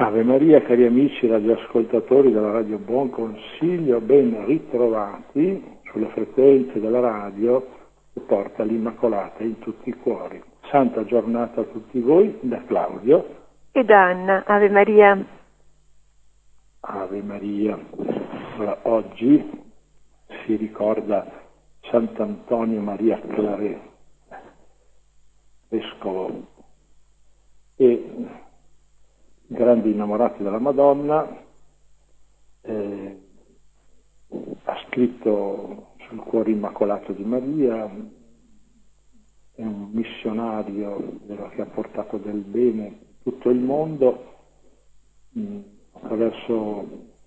Ave Maria, cari amici radioascoltatori della Radio Buon Consiglio, ben ritrovati sulle frequenze della radio che porta l'Immacolata in tutti i cuori. Santa giornata a tutti voi, da Claudio e da Anna. Ave Maria. Ave Maria. Allora, oggi si ricorda Sant'Antonio Maria Claret, vescovo e grandi innamorati della Madonna, ha scritto sul cuore immacolato di Maria, è un missionario che ha portato del bene in tutto il mondo attraverso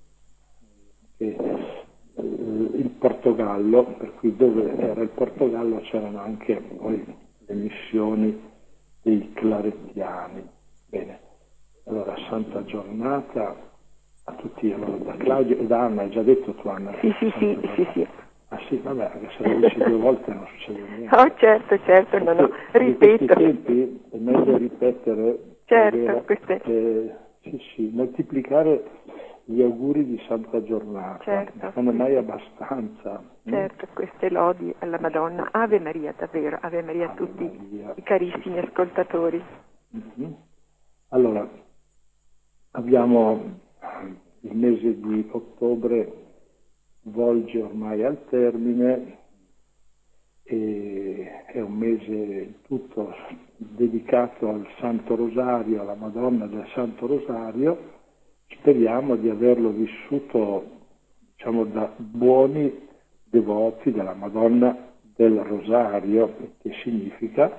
il Portogallo, per cui dove era il Portogallo c'erano anche poi le missioni dei clarettiani. Bene. Allora, santa giornata a tutti, allora, da Claudio e da Anna. Hai già detto tu, Anna? Sì. Ah sì, vabbè, anche se lo dici 2 volte non succede niente. Oh, certo, no, ripeto. In questi tempi è meglio ripetere. Certo, sì, moltiplicare gli auguri di santa giornata. Certo. Non è mai abbastanza. Certo, queste lodi alla Madonna. Ave Maria, davvero, Ave Maria a tutti i carissimi ascoltatori. Mm-hmm. Allora, abbiamo il mese di ottobre, volge ormai al termine e è un mese tutto dedicato al Santo Rosario, alla Madonna del Santo Rosario. Speriamo di averlo vissuto, diciamo, da buoni devoti della Madonna del Rosario, che significa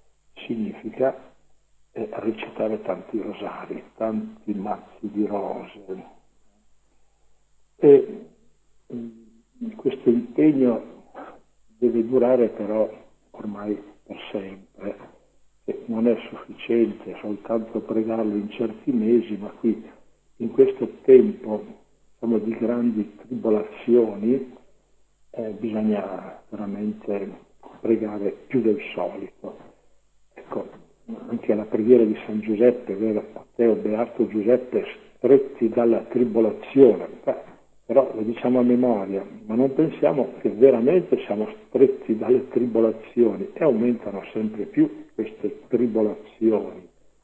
recitare tanti rosari, tanti mazzi di rose. E questo impegno deve durare però ormai per sempre, e non è sufficiente soltanto pregarlo in certi mesi, ma qui in questo tempo, diciamo, di grandi tribolazioni bisogna veramente pregare più del solito. Ecco, anche la preghiera di San Giuseppe, vero? Matteo, Beato Giuseppe, stretti dalla tribolazione. Però lo diciamo a memoria, ma non pensiamo che veramente siamo stretti dalle tribolazioni, e aumentano sempre più queste tribolazioni.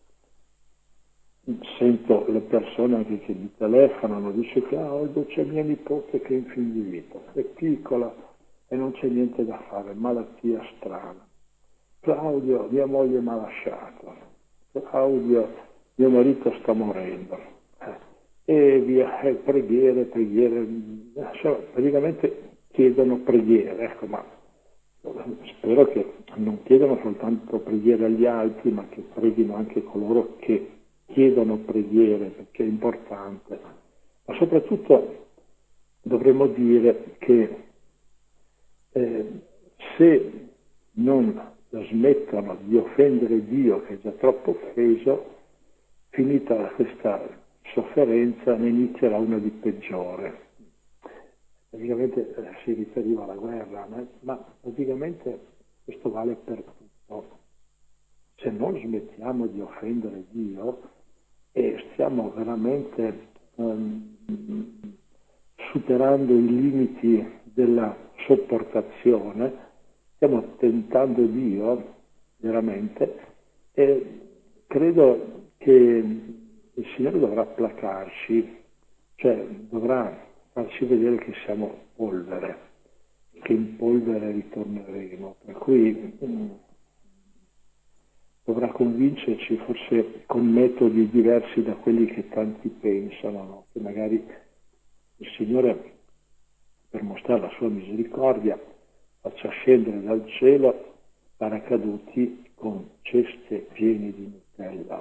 Sento le persone anche che mi telefonano, dice Claudio, c'è mia nipote che è in fin di vita, è piccola e non c'è niente da fare, malattia strana. Claudio, mia moglie mi ha lasciato. Claudio, mio marito sta morendo. E via, preghiere. Cioè, praticamente chiedono preghiere, ecco, ma spero che non chiedano soltanto preghiere agli altri, ma che preghino anche coloro che chiedono preghiere, perché è importante. Ma soprattutto dovremmo dire che se non smettono di offendere Dio, che è già troppo offeso, finita questa sofferenza ne inizierà una di peggiore. Praticamente si riferiva alla guerra, ma praticamente questo vale per tutto. Se non smettiamo di offendere Dio e stiamo veramente superando i limiti della sopportazione, stiamo tentando Dio veramente, e credo che il Signore dovrà placarci, cioè dovrà farci vedere che siamo polvere, che in polvere ritorneremo, per cui dovrà convincerci forse con metodi diversi da quelli che tanti pensano, no? Che magari il Signore, per mostrare la sua misericordia, faccia scendere dal cielo paracaduti con ceste piene di Nutella.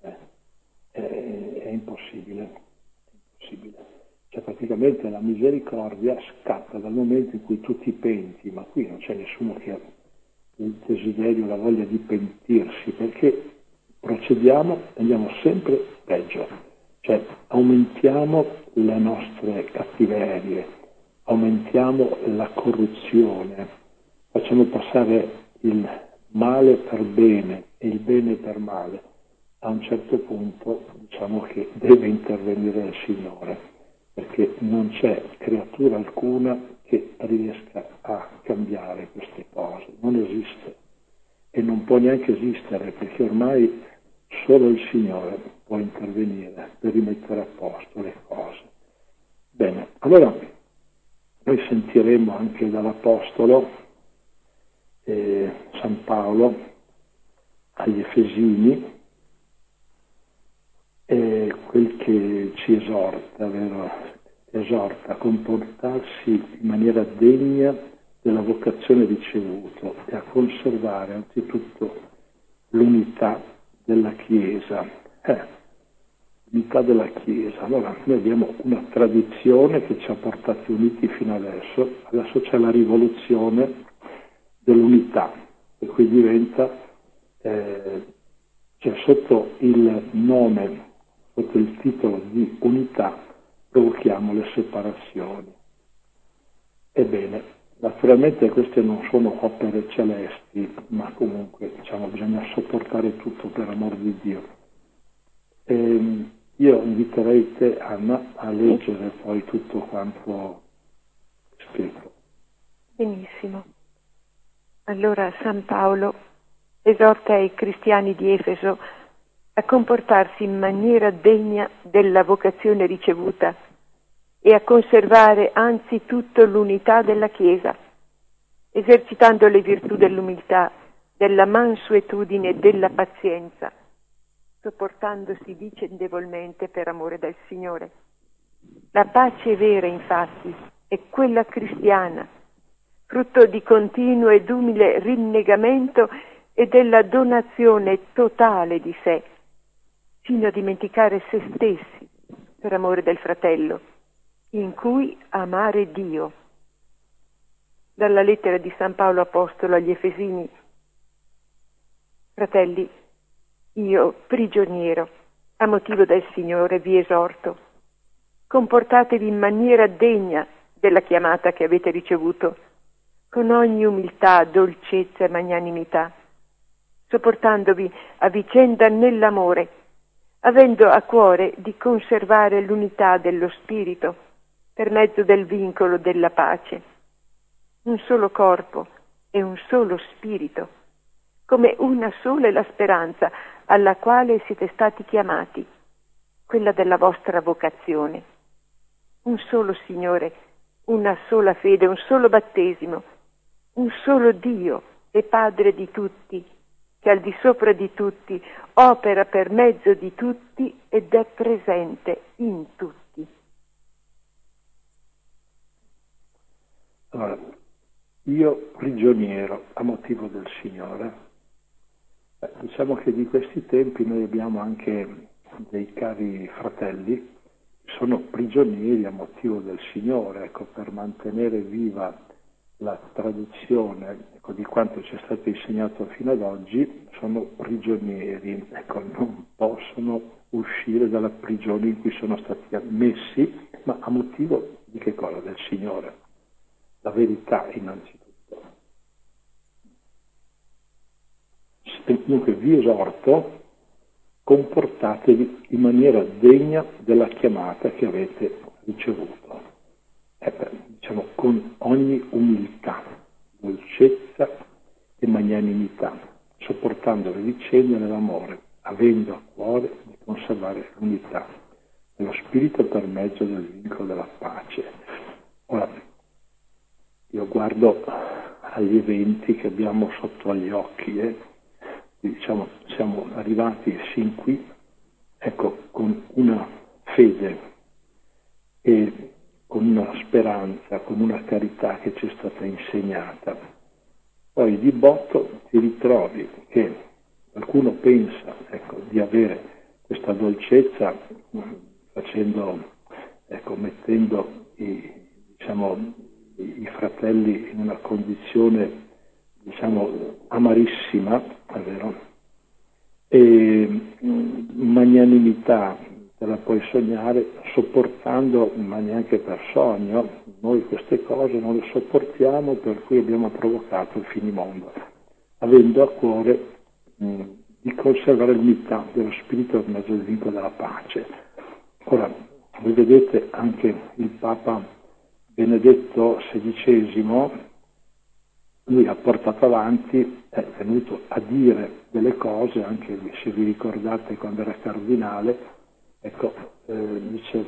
È impossibile. Cioè, praticamente la misericordia scatta dal momento in cui tu ti penti, ma qui non c'è nessuno che ha il desiderio, la voglia di pentirsi, perché procediamo e andiamo sempre peggio. Cioè, aumentiamo le nostre cattiverie, aumentiamo la corruzione, facciamo passare il male per bene e il bene per male. a un certo punto diciamo che deve intervenire il Signore, perché non c'è creatura alcuna che riesca a cambiare queste cose, non esiste e non può neanche esistere, perché ormai solo il Signore può intervenire per rimettere a posto le cose. Bene, allora noi sentiremo anche dall'Apostolo San Paolo agli Efesini quel che ci esorta, vero? Esorta a comportarsi in maniera degna della vocazione ricevuta e a conservare anzitutto l'unità della Chiesa. L'unità della Chiesa. Allora, noi abbiamo una tradizione che ci ha portati uniti fino adesso c'è la rivoluzione dell'unità, e qui diventa, cioè sotto il nome, sotto il titolo di unità, provochiamo le separazioni. Ebbene, naturalmente queste non sono opere celesti, ma comunque diciamo bisogna sopportare tutto per amor di Dio. Io inviterei te, Anna, a leggere poi tutto quanto scritto. Benissimo. Allora San Paolo esorta i cristiani di Efeso a comportarsi in maniera degna della vocazione ricevuta e a conservare anzitutto l'unità della Chiesa, esercitando le virtù dell'umiltà, della mansuetudine e della pazienza, sopportandosi vicendevolmente per amore del Signore. La pace vera, infatti, è quella cristiana, frutto di continuo ed umile rinnegamento e della donazione totale di sé, fino a dimenticare se stessi per amore del fratello, in cui amare Dio. Dalla lettera di San Paolo Apostolo agli Efesini: fratelli, io, prigioniero, a motivo del Signore, vi esorto: comportatevi in maniera degna della chiamata che avete ricevuto, con ogni umiltà, dolcezza e magnanimità, sopportandovi a vicenda nell'amore, avendo a cuore di conservare l'unità dello Spirito per mezzo del vincolo della pace. Un solo corpo e un solo Spirito, come una sola è la speranza alla quale siete stati chiamati, quella della vostra vocazione. Un solo Signore, una sola fede, un solo battesimo, un solo Dio e Padre di tutti, che al di sopra di tutti opera per mezzo di tutti ed è presente in tutti. Allora, io prigioniero a motivo del Signore. Diciamo che di questi tempi noi abbiamo anche dei cari fratelli che sono prigionieri a motivo del Signore, ecco, per mantenere viva la tradizione, ecco, di quanto ci è stato insegnato fino ad oggi, sono prigionieri, ecco, non possono uscire dalla prigione in cui sono stati messi, ma a motivo di che cosa? Del Signore. La verità innanzitutto. Dunque vi esorto, comportatevi in maniera degna della chiamata che avete ricevuto. Diciamo con ogni umiltà, dolcezza e magnanimità, sopportando le vicende nell'amore, avendo a cuore di conservare l'unità dello Spirito per mezzo del vincolo della pace. Ora, io guardo agli eventi che abbiamo sotto agli occhi, diciamo, siamo arrivati sin qui, ecco, con una fede e con una speranza, con una carità che ci è stata insegnata. Poi di botto ti ritrovi che qualcuno pensa, ecco, di avere questa dolcezza mettendo i fratelli in una condizione amarissima, è vero? E magnanimità te la puoi sognare sopportando, ma neanche per sogno. Noi queste cose non le sopportiamo, per cui abbiamo provocato il finimondo, avendo a cuore di conservare l'unità dello spirito in mezzo al vincolo della pace. Ora, voi vedete anche il Papa Benedetto XVI, lui ha portato avanti, è venuto a dire delle cose, anche se vi ricordate quando era cardinale, ecco, dice,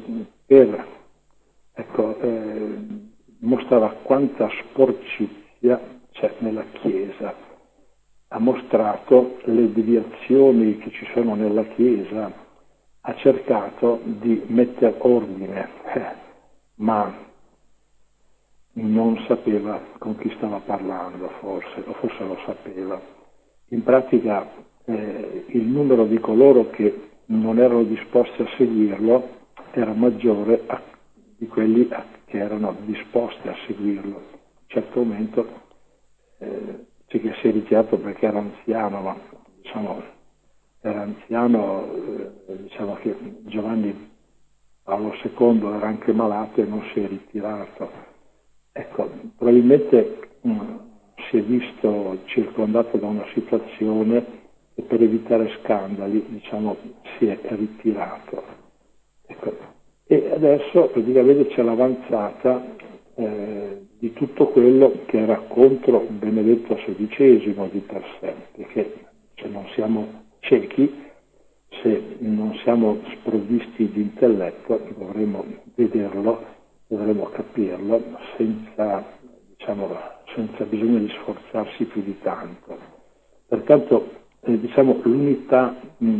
mostrava quanta sporcizia c'è nella Chiesa, ha mostrato le deviazioni che ci sono nella Chiesa, ha cercato di mettere ordine, ma non sapeva con chi stava parlando, forse, o forse lo sapeva. In pratica il numero di coloro che non erano disposti a seguirlo era maggiore di quelli che erano disposti a seguirlo. A un certo momento c'è che si è ritirato perché era anziano, ma era anziano, diciamo che Giovanni Paolo II era anche malato e non si è ritirato. Ecco, probabilmente si è visto circondato da una situazione e per evitare scandali, diciamo, si è ritirato. Ecco. E adesso praticamente c'è l'avanzata di tutto quello che era contro Benedetto XVI di per sé, perché se non siamo ciechi, se non siamo sprovvisti di intelletto, dovremmo vederlo, dovremmo capirlo senza bisogno di sforzarsi più di tanto. Pertanto l'unità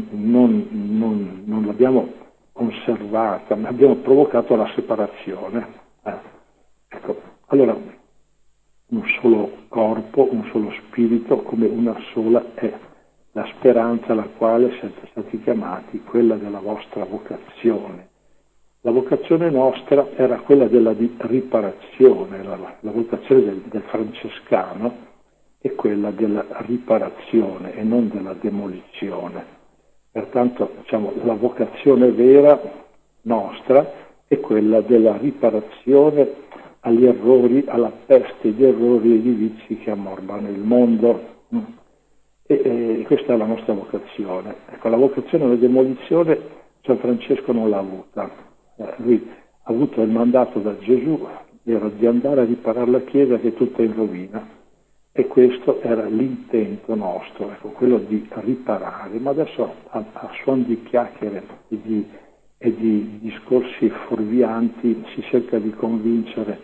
non l'abbiamo conservata, ma abbiamo provocato la separazione. Ecco, allora un solo corpo, un solo spirito, come una sola è la speranza alla quale siete stati chiamati, quella della vostra vocazione. La vocazione nostra era quella della riparazione, la vocazione del francescano è quella della riparazione e non della demolizione. Pertanto la vocazione vera nostra è quella della riparazione agli errori, alla peste di errori e di vizi che ammorbano il mondo. E questa è la nostra vocazione. Ecco, la vocazione alla demolizione San Francesco non l'ha avuta. Lui ha avuto il mandato da Gesù, era di andare a riparare la Chiesa che è tutta in rovina, e questo era l'intento nostro, ecco, quello di riparare. Ma adesso a suon di chiacchiere e di discorsi fuorvianti si cerca di convincere,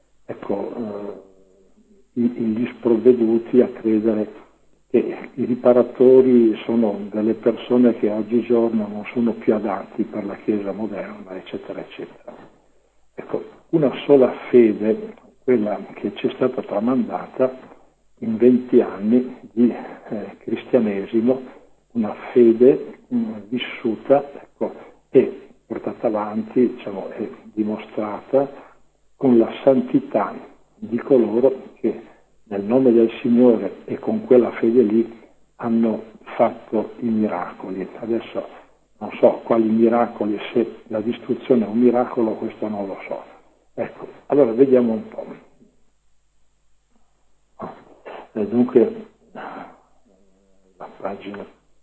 gli sprovveduti a credere che i riparatori sono delle persone che oggigiorno non sono più adatti per la Chiesa moderna, eccetera, eccetera. Ecco, una sola fede, quella che ci è stata tramandata in 20 anni di cristianesimo, una fede vissuta, e portata avanti, e dimostrata con la santità di coloro che nel nome del Signore e con quella fede lì hanno fatto i miracoli. Adesso non so quali miracoli, se la distruzione è un miracolo, questo non lo so. Ecco, allora vediamo un po'. Dunque, la pagina,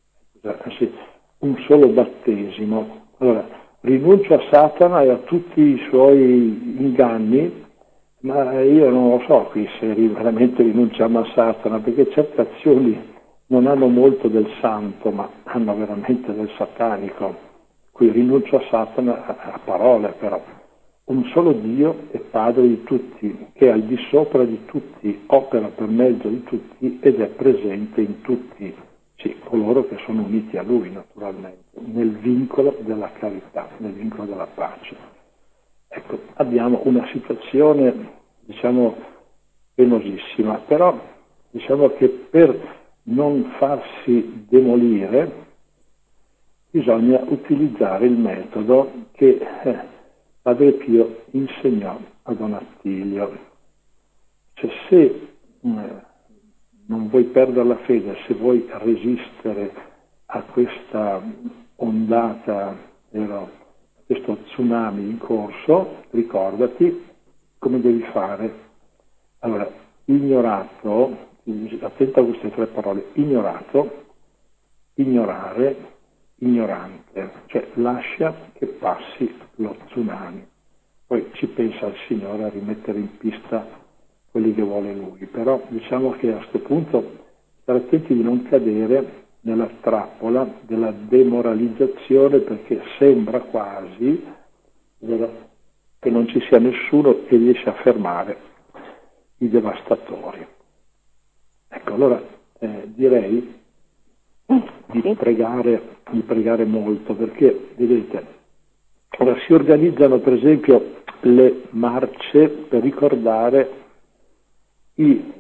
un solo battesimo. Allora, rinuncio a Satana e a tutti i suoi inganni. Ma io non lo so qui se veramente rinunciamo a Satana, perché certe azioni non hanno molto del santo, ma hanno veramente del satanico. Qui rinuncio a Satana a parole, però. Un solo Dio è Padre di tutti, che è al di sopra di tutti, opera per mezzo di tutti ed è presente in tutti, sì, coloro che sono uniti a Lui naturalmente, nel vincolo della carità, nel vincolo della pace. Ecco, abbiamo una situazione, penosissima, però diciamo che per non farsi demolire bisogna utilizzare il metodo che Padre Pio insegnò a Don Attilio. Cioè, se non vuoi perdere la fede, se vuoi resistere a questa ondata, questo tsunami in corso, ricordati come devi fare. Allora, ignorato, attenta a queste tre parole, ignorato, ignorare ignorante, cioè lascia che passi lo tsunami. Poi ci pensa il Signore a rimettere in pista quelli che vuole Lui, però diciamo che a questo punto stare attenti di non cadere nella trappola della demoralizzazione, perché sembra quasi che non ci sia nessuno che riesce a fermare i devastatori. Ecco, allora direi di pregare molto, perché vedete, ora si organizzano per esempio le marce per ricordare i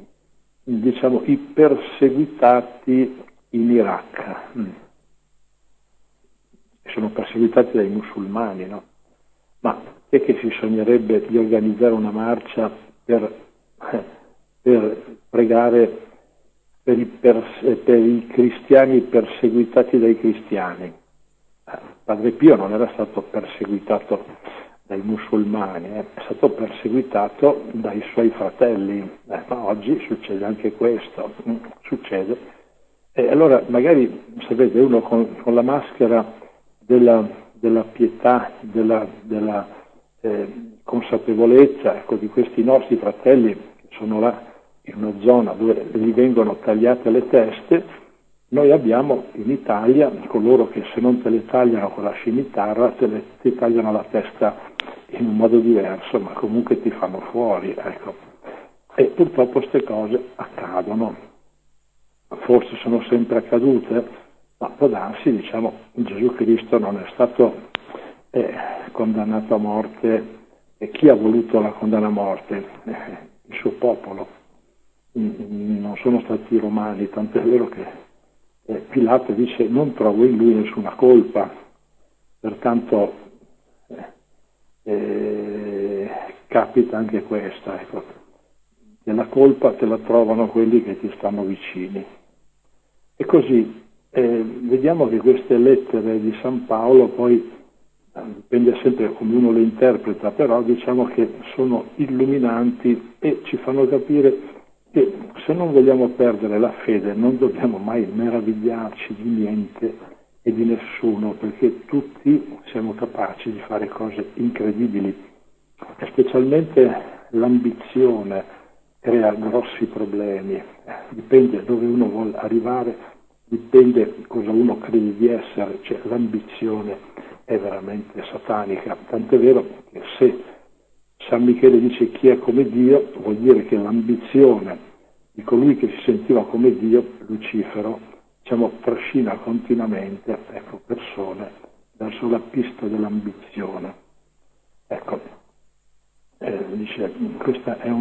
perseguitati in Iraq. Sono perseguitati dai musulmani, no? Ma è che si sognerebbe di organizzare una marcia per pregare per i cristiani perseguitati dai cristiani? Padre Pio non era stato perseguitato dai musulmani, è stato perseguitato dai suoi fratelli, ma oggi succede anche questo, succede. E allora magari, sapete, uno con la maschera della pietà, della consapevolezza, ecco, di questi nostri fratelli che sono là in una zona dove gli vengono tagliate le teste. Noi abbiamo in Italia coloro che, se non te le tagliano con la scimitarra, ti tagliano la testa in un modo diverso, ma comunque ti fanno fuori, ecco. E purtroppo queste cose accadono. Forse sono sempre accadute, ma può darsi, diciamo, Gesù Cristo non è stato condannato a morte, e chi ha voluto la condanna a morte? Il suo popolo. Non sono stati i romani, tant'è vero che Pilato dice: non trovo in lui nessuna colpa, pertanto capita anche questa, ecco, che la colpa te la trovano quelli che ti stanno vicini. E così vediamo che queste lettere di San Paolo poi dipende sempre come uno le interpreta, però diciamo che sono illuminanti e ci fanno capire che se non vogliamo perdere la fede non dobbiamo mai meravigliarci di niente e di nessuno, perché tutti siamo capaci di fare cose incredibili, e specialmente l'ambizione crea grossi problemi. Dipende dove uno vuole arrivare, dipende cosa uno crede di essere, cioè l'ambizione è veramente satanica, tant'è vero che se San Michele dice chi è come Dio, vuol dire che l'ambizione di colui che si sentiva come Dio, Lucifero, diciamo, trascina continuamente, ecco, persone verso la pista dell'ambizione. Ecco, dice, questa è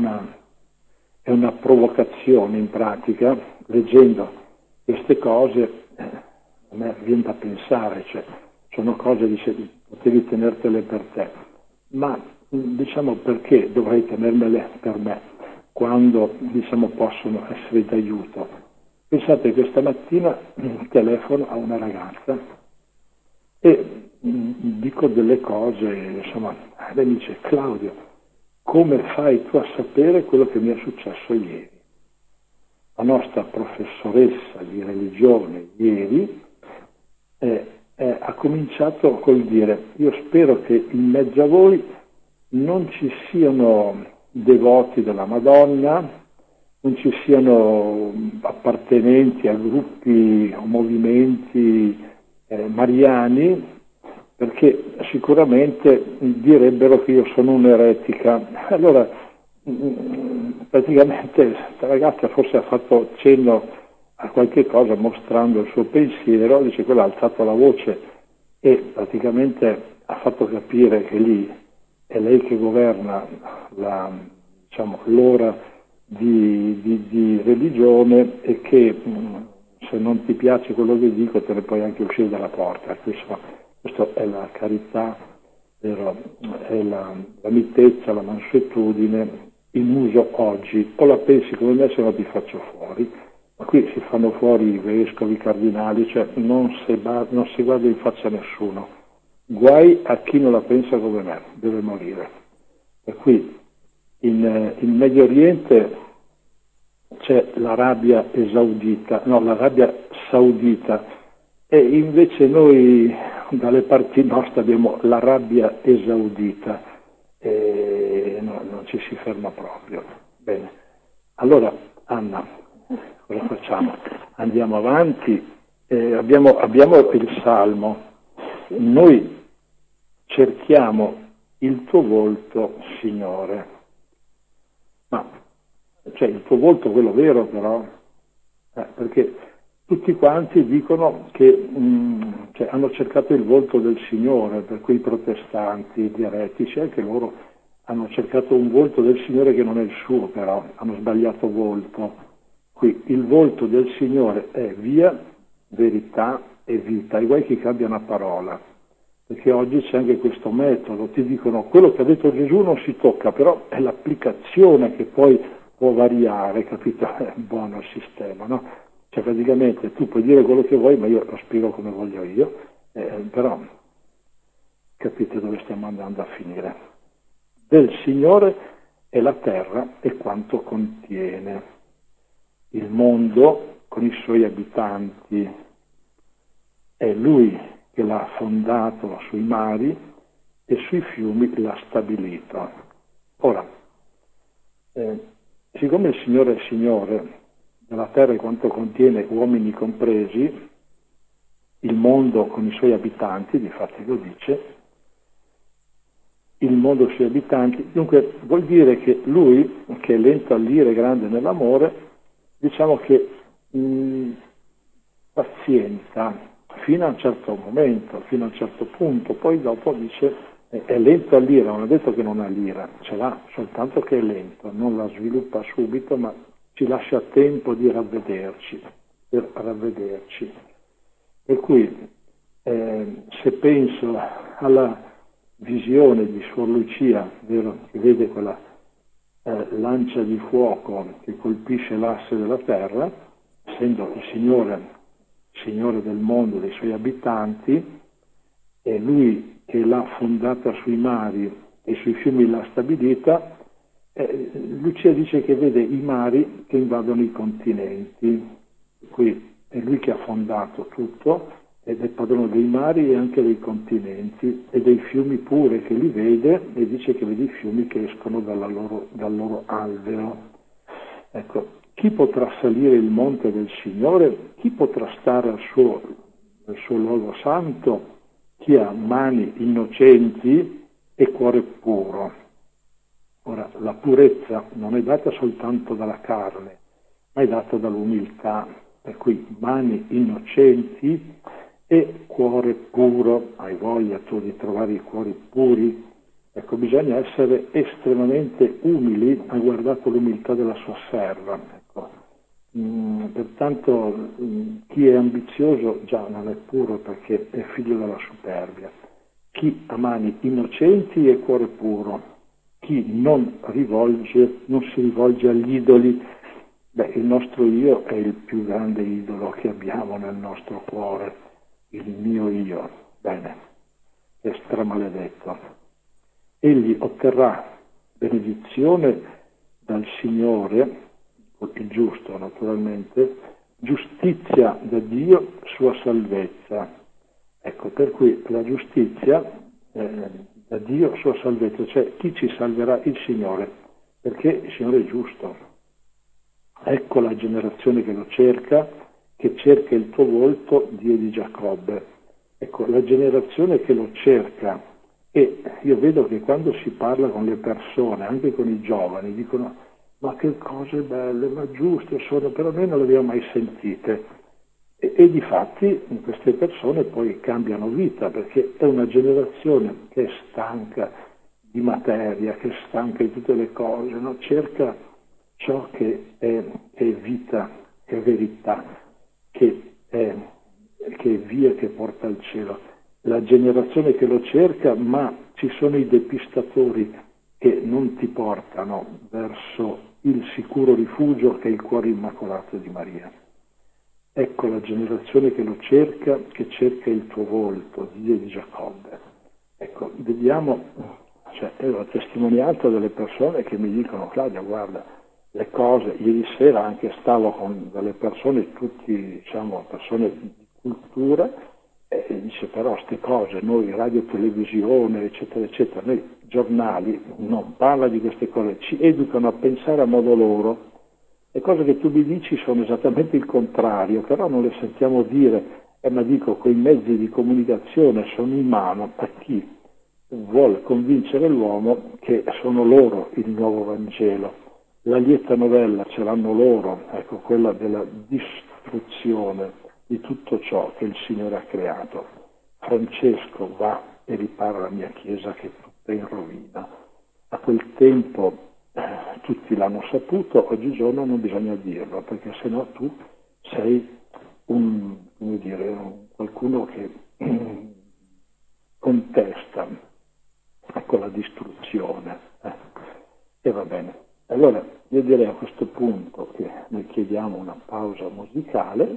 una provocazione in pratica. Leggendo queste cose a me viene da pensare, cioè sono cose, dice, potevi tenertele per te, ma diciamo, perché dovrei tenermele per me quando, diciamo, possono essere d'aiuto? Pensate, questa mattina telefono a una ragazza e dico delle cose, insomma, lei mi dice: Claudio, come fai tu a sapere quello che mi è successo ieri? La nostra professoressa di religione ieri ha cominciato col dire: io spero che in mezzo a voi non ci siano devoti della Madonna, non ci siano appartenenti a gruppi o movimenti mariani, perché sicuramente direbbero che io sono un'eretica. Allora, praticamente questa ragazza forse ha fatto cenno a qualche cosa mostrando il suo pensiero, dice, quella ha alzato la voce e praticamente ha fatto capire che lì è lei che governa l'ora di religione, e che se non ti piace quello che dico te ne puoi anche uscire dalla porta. Questa è la carità, è la mitezza, la mansuetudine in uso oggi. O la pensi come me, se no ti faccio fuori. Ma qui si fanno fuori i vescovi, i cardinali, cioè non si guarda in faccia a nessuno. Guai a chi non la pensa come me, deve morire. Per cui in Medio Oriente c'è l'Arabia Saudita, E invece noi dalle parti nostre abbiamo la rabbia esaudita e non ci si ferma proprio. Bene, allora Anna, cosa facciamo? Andiamo avanti, abbiamo il Salmo, noi cerchiamo il tuo volto, Signore, ma cioè il tuo volto quello vero però, perché tutti quanti dicono che cioè, hanno cercato il volto del Signore, per cui i protestanti, gli eretici, anche loro hanno cercato un volto del Signore che non è il suo, però hanno sbagliato volto. Qui il volto del Signore è via, verità e vita, e guai che cambia una parola, perché oggi c'è anche questo metodo, ti dicono quello che ha detto Gesù non si tocca, però è l'applicazione che poi può variare, capito? È buono il sistema, no? Cioè praticamente tu puoi dire quello che vuoi, ma io lo spiego come voglio io, però capite dove stiamo andando a finire. Del Signore è la terra e quanto contiene, il mondo con i suoi abitanti, è Lui che l'ha fondato sui mari e sui fiumi l'ha stabilito. Ora, siccome il Signore è Signore della terra e quanto contiene, uomini compresi, il mondo con i suoi abitanti, difatti lo dice, il mondo con i suoi abitanti, dunque vuol dire che Lui, che è lento all'ira e grande nell'amore, diciamo che pazienza fino a un certo momento, fino a un certo punto, poi dopo dice è lento all'ira, non è detto che non ha l'ira, ce l'ha, soltanto che è lento, non la sviluppa subito, ma ci lascia tempo di ravvederci, Per cui se penso alla visione di Suor Lucia, vero, che vede quella lancia di fuoco che colpisce l'asse della terra, essendo il Signore del mondo, dei suoi abitanti, è Lui che l'ha fondata sui mari e sui fiumi l'ha stabilita. Lucia dice che vede i mari che invadono i continenti, qui è Lui che ha fondato tutto ed è padrone dei mari e anche dei continenti e dei fiumi pure, che li vede, e dice che vede i fiumi che escono dal loro alveo. Ecco, chi potrà salire il monte del Signore? Chi potrà stare al suo luogo santo? Chi ha mani innocenti e cuore puro. Ora, la purezza non è data soltanto dalla carne, ma è data dall'umiltà, per cui mani innocenti e cuore puro. Hai voglia tu di trovare i cuori puri? Ecco, bisogna essere estremamente umili. Ha guardato l'umiltà della sua serva. Ecco. Pertanto chi è ambizioso già non è puro, perché è figlio della superbia. Chi ha mani innocenti e cuore puro, chi non si rivolge agli idoli. Il nostro io è il più grande idolo che abbiamo nel nostro cuore, il mio io. Bene, è stramaledetto. Egli otterrà benedizione dal Signore, il giusto naturalmente, giustizia da Dio, sua salvezza. Ecco, per cui la giustizia da Dio, sua salvezza, cioè chi ci salverà? Il Signore, perché il Signore è giusto. Ecco la generazione che lo cerca il tuo volto, Dio di Giacobbe. Ecco, la generazione che lo cerca. E io vedo che quando si parla con le persone, anche con i giovani, dicono ma che cose belle, ma giuste sono, però noi non le abbiamo mai sentite. E difatti queste persone poi cambiano vita, perché è una generazione che è stanca di materia, che è stanca di tutte le cose, no? Cerca ciò che è vita, che è verità, che è via che porta al cielo. La generazione che lo cerca, ma ci sono i depistatori che non ti portano verso il sicuro rifugio che è il cuore immacolato di Maria. Ecco la generazione che lo cerca, che cerca il tuo volto, Dio di Giacobbe. Ecco, vediamo, è la testimonianza delle persone che mi dicono: Claudia, guarda, le cose, ieri sera anche stavo con delle persone, tutti persone di cultura, dice però queste cose, noi radio, televisione, eccetera, eccetera, noi giornali non parla di queste cose, ci educano a pensare a modo loro. Le cose che tu mi dici sono esattamente il contrario, però non le sentiamo dire, ma dico, quei mezzi di comunicazione sono in mano a chi vuole convincere l'uomo che sono loro il nuovo Vangelo. La lieta novella ce l'hanno loro, ecco, quella della distruzione di tutto ciò che il Signore ha creato. Francesco va e ripara la mia chiesa che è tutta in rovina. A quel tempo tutti l'hanno saputo, oggigiorno non bisogna dirlo, perché sennò tu sei qualcuno che contesta, ecco, la distruzione. E va bene. Allora io direi a questo punto che noi chiediamo una pausa musicale.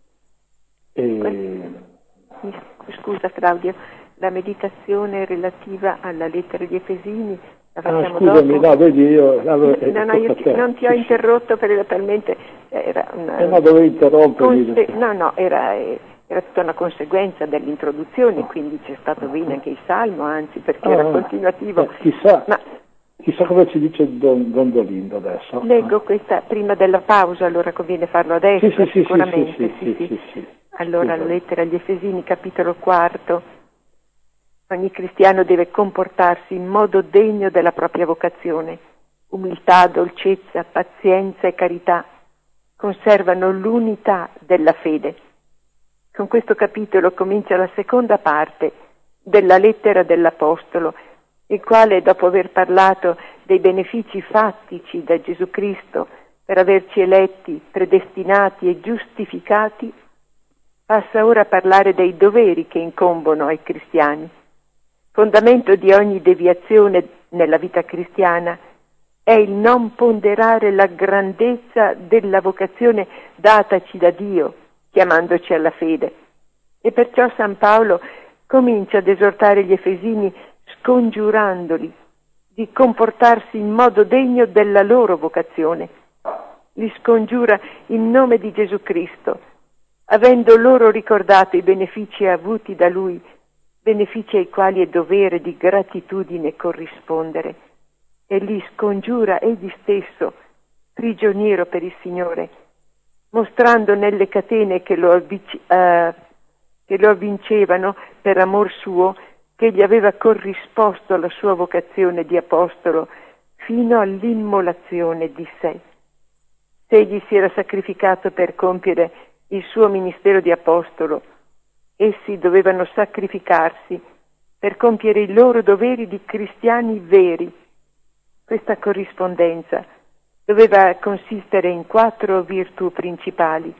Scusa Claudio, la meditazione relativa alla lettera di Efesini la facciamo scusami, dopo? No, vedi, io non ti ho interrotto talmente, era una... no, dovevo interrompermi. Era tutta una conseguenza dell'introduzione, quindi c'è stato bene anche il Salmo, anzi, perché era continuativo. Chissà cosa ci dice Don Dolindo adesso. Leggo questa prima della pausa, allora conviene farlo adesso, sicuramente. Sì. Allora, la lettera agli Efesini, capitolo 4. Ogni cristiano deve comportarsi in modo degno della propria vocazione. Umiltà, dolcezza, pazienza e carità conservano l'unità della fede. Con questo capitolo comincia la seconda parte della lettera dell'Apostolo, il quale, dopo aver parlato dei benefici fattici da Gesù Cristo per averci eletti, predestinati e giustificati, passa ora a parlare dei doveri che incombono ai cristiani. Fondamento di ogni deviazione nella vita cristiana è il non ponderare la grandezza della vocazione dataci da Dio, chiamandoci alla fede. E perciò San Paolo comincia ad esortare gli Efesini scongiurandoli di comportarsi in modo degno della loro vocazione. Li scongiura in nome di Gesù Cristo, avendo loro ricordato i benefici avuti da Lui, benefici ai quali è dovere di gratitudine corrispondere, e li scongiura egli stesso, prigioniero per il Signore, mostrando nelle catene che lo avvincevano per amor suo, che gli aveva corrisposto alla sua vocazione di apostolo fino all'immolazione di sé. Se egli si era sacrificato per compiere il suo ministero di apostolo, essi dovevano sacrificarsi per compiere i loro doveri di cristiani veri. Questa corrispondenza doveva consistere in 4 virtù principali.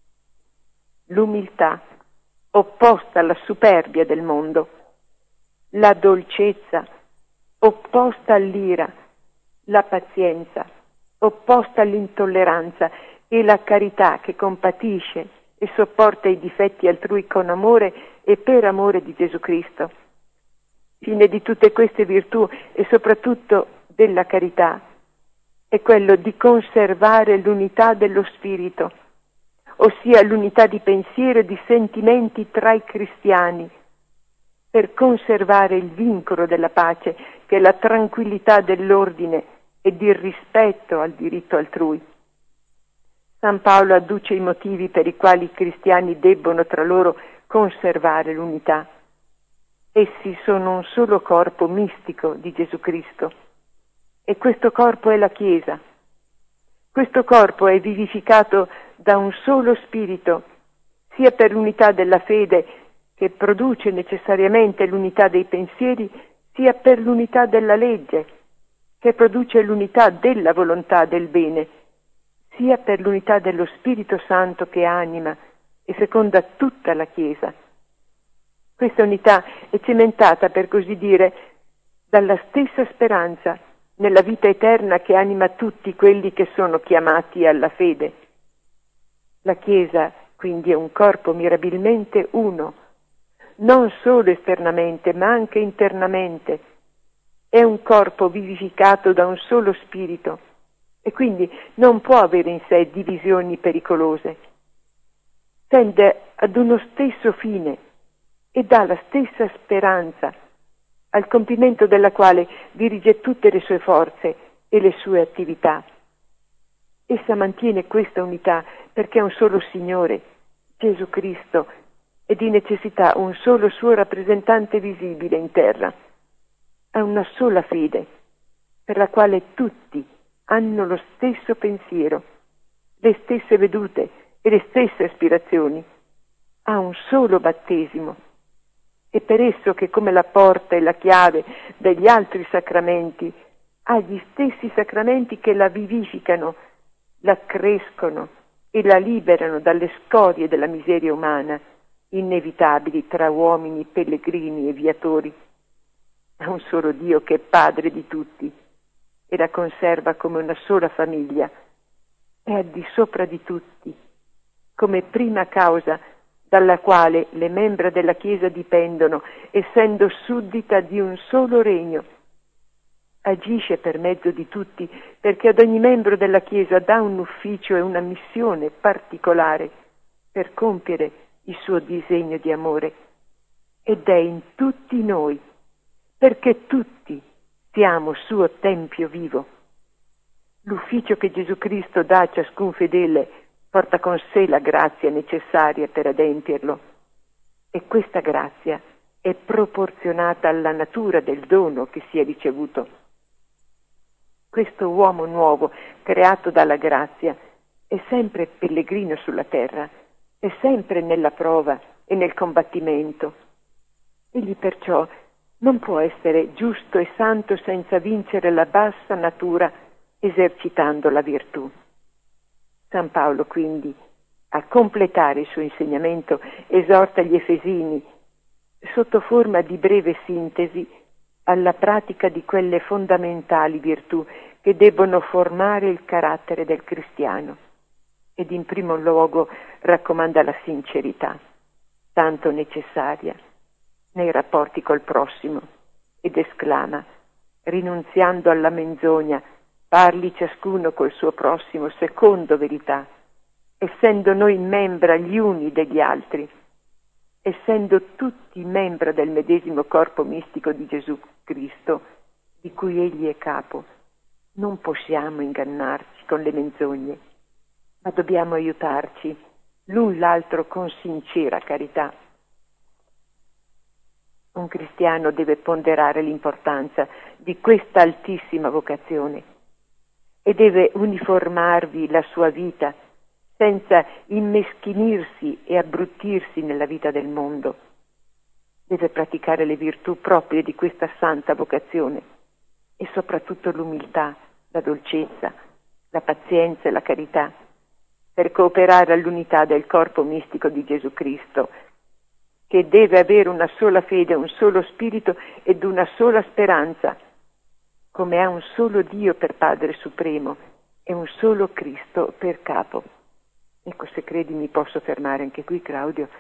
L'umiltà, opposta alla superbia del mondo; la dolcezza, opposta all'ira; la pazienza, opposta all'intolleranza; e la carità, che compatisce e sopporta i difetti altrui con amore e per amore di Gesù Cristo. Fine di tutte queste virtù, e soprattutto della carità, è quello di conservare l'unità dello spirito, ossia l'unità di pensiero e di sentimenti tra i cristiani, per conservare il vincolo della pace, che è la tranquillità dell'ordine ed il rispetto al diritto altrui. San Paolo adduce i motivi per i quali i cristiani debbono tra loro conservare l'unità. Essi sono un solo corpo mistico di Gesù Cristo, e questo corpo è la Chiesa. Questo corpo è vivificato da un solo spirito, sia per l'unità della fede, che produce necessariamente l'unità dei pensieri, sia per l'unità della legge, che produce l'unità della volontà del bene, sia per l'unità dello Spirito Santo che anima e feconda tutta la Chiesa. Questa unità è cementata, per così dire, dalla stessa speranza nella vita eterna che anima tutti quelli che sono chiamati alla fede. La Chiesa, quindi, è un corpo mirabilmente uno, non solo esternamente, ma anche internamente. È un corpo vivificato da un solo spirito, e quindi non può avere in sé divisioni pericolose. tende ad uno stesso fine e dà la stessa speranza, al compimento della quale dirige tutte le sue forze e le sue attività. Essa mantiene questa unità perché ha un solo Signore, Gesù Cristo, e di necessità un solo suo rappresentante visibile in terra. Ha una sola fede, per la quale tutti hanno lo stesso pensiero, le stesse vedute e le stesse aspirazioni. Ha un solo battesimo, e per esso che come la porta e la chiave degli altri sacramenti ha gli stessi sacramenti che la vivificano, la crescono e la liberano dalle scorie della miseria umana, inevitabili tra uomini pellegrini e viatori. Ha un solo Dio che è Padre di tutti e la conserva come una sola famiglia, è al di sopra di tutti, come prima causa dalla quale le membra della Chiesa dipendono, essendo suddita di un solo regno. Agisce per mezzo di tutti, perché ad ogni membro della Chiesa dà un ufficio e una missione particolare per compiere il suo disegno di amore, ed è in tutti noi, perché tutti siamo suo tempio vivo. L'ufficio che Gesù Cristo dà a ciascun fedele porta con sé la grazia necessaria per adempierlo, e questa grazia è proporzionata alla natura del dono che si è ricevuto. Questo uomo nuovo, creato dalla grazia, è sempre pellegrino sulla terra, è sempre nella prova e nel combattimento. Egli perciò non può essere giusto e santo senza vincere la bassa natura esercitando la virtù. San Paolo quindi, a completare il suo insegnamento, esorta gli Efesini, sotto forma di breve sintesi, alla pratica di quelle fondamentali virtù che debbono formare il carattere del cristiano, ed in primo luogo raccomanda la sincerità, tanto necessaria nei rapporti col prossimo, ed esclama, rinunziando alla menzogna, parli ciascuno col suo prossimo secondo verità, essendo noi membra gli uni degli altri, essendo tutti membra del medesimo corpo mistico di Gesù Cristo, di cui egli è capo. Non possiamo ingannarci con le menzogne, ma dobbiamo aiutarci l'un l'altro con sincera carità. Un cristiano deve ponderare l'importanza di questa altissima vocazione e deve uniformarvi la sua vita senza immeschinirsi e abbruttirsi nella vita del mondo. Deve praticare le virtù proprie di questa santa vocazione e soprattutto l'umiltà, la dolcezza, la pazienza e la carità, per cooperare all'unità del corpo mistico di Gesù Cristo, che deve avere una sola fede, un solo spirito ed una sola speranza, come ha un solo Dio per Padre Supremo e un solo Cristo per capo. Ecco, se credi mi posso fermare anche qui, Claudio.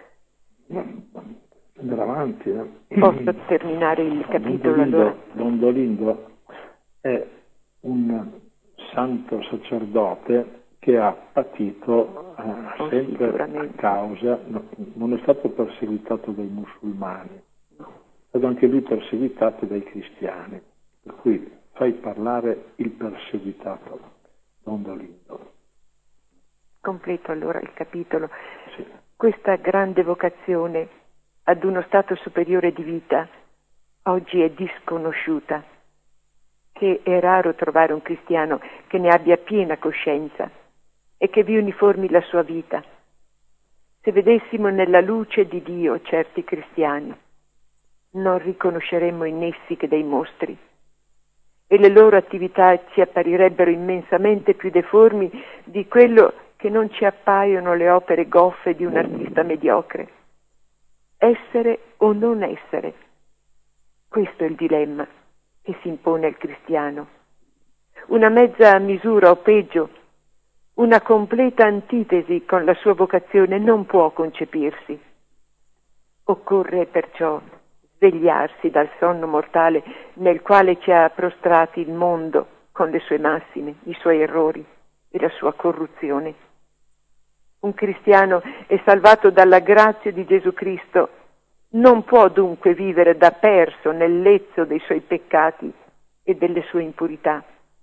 Andare avanti. Posso terminare il capitolo allora? Don Dolindo è un santo sacerdote che ha patito sempre a causa, non è stato perseguitato dai musulmani, è stato anche lui perseguitato dai cristiani, per cui fai parlare il perseguitato, Don Dolindo. Completo allora il capitolo. Sì. Questa grande vocazione ad uno stato superiore di vita oggi è disconosciuta, che è raro trovare un cristiano che ne abbia piena coscienza e che vi uniformi la sua vita. Se vedessimo nella luce di Dio certi cristiani, non riconosceremmo in essi che dei mostri, e le loro attività ci apparirebbero immensamente più deformi di quello che non ci appaiono le opere goffe di un artista mediocre. Essere o non essere, questo è il dilemma che si impone al cristiano. Una mezza misura o peggio, una completa antitesi con la sua vocazione non può concepirsi. Occorre perciò svegliarsi dal sonno mortale nel quale ci ha prostrati il mondo con le sue massime, i suoi errori e la sua corruzione. Un cristiano è salvato dalla grazia di Gesù Cristo, non può dunque vivere da perso nel lezzo dei suoi peccati e delle sue impurità.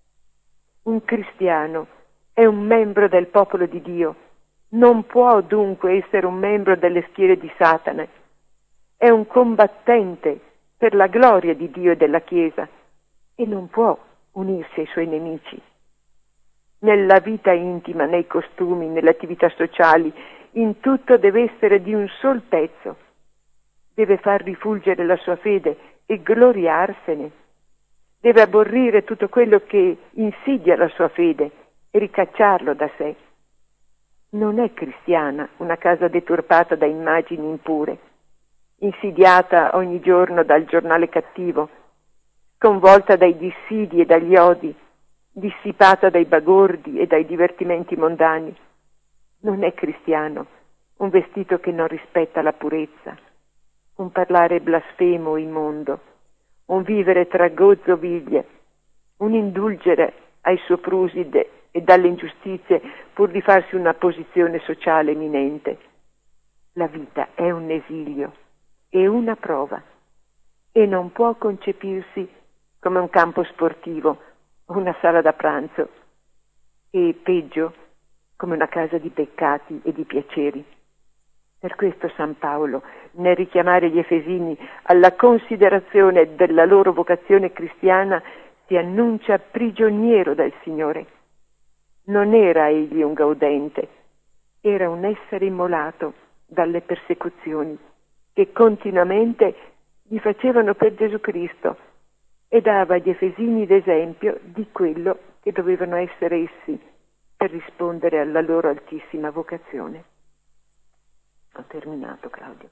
Un cristiano è un membro del popolo di Dio, non può dunque essere un membro delle schiere di Satana. È un combattente per la gloria di Dio e della Chiesa e non può unirsi ai suoi nemici. Nella vita intima, nei costumi, nelle attività sociali, in tutto deve essere di un sol pezzo. Deve far rifulgere la sua fede e gloriarsene. Deve aborrire tutto quello che insidia la sua fede e ricacciarlo da sé. Non è cristiana una casa deturpata da immagini impure, insidiata ogni giorno dal giornale cattivo, sconvolta dai dissidi e dagli odi, dissipata dai bagordi e dai divertimenti mondani. Non è cristiano un vestito che non rispetta la purezza, un parlare blasfemo o immondo, un vivere tra gozzo e viglie, un indulgere ai soprusi e dalle ingiustizie pur di farsi una posizione sociale eminente. La vita è un esilio e una prova e non può concepirsi come un campo sportivo o una sala da pranzo e, peggio, come una casa di peccati e di piaceri. Per questo San Paolo, nel richiamare gli Efesini alla considerazione della loro vocazione cristiana, si annuncia prigioniero del Signore. Non era egli un gaudente, era un essere immolato dalle persecuzioni che continuamente gli facevano per Gesù Cristo e dava agli Efesini l'esempio di quello che dovevano essere essi per rispondere alla loro altissima vocazione. Ho terminato, Claudio.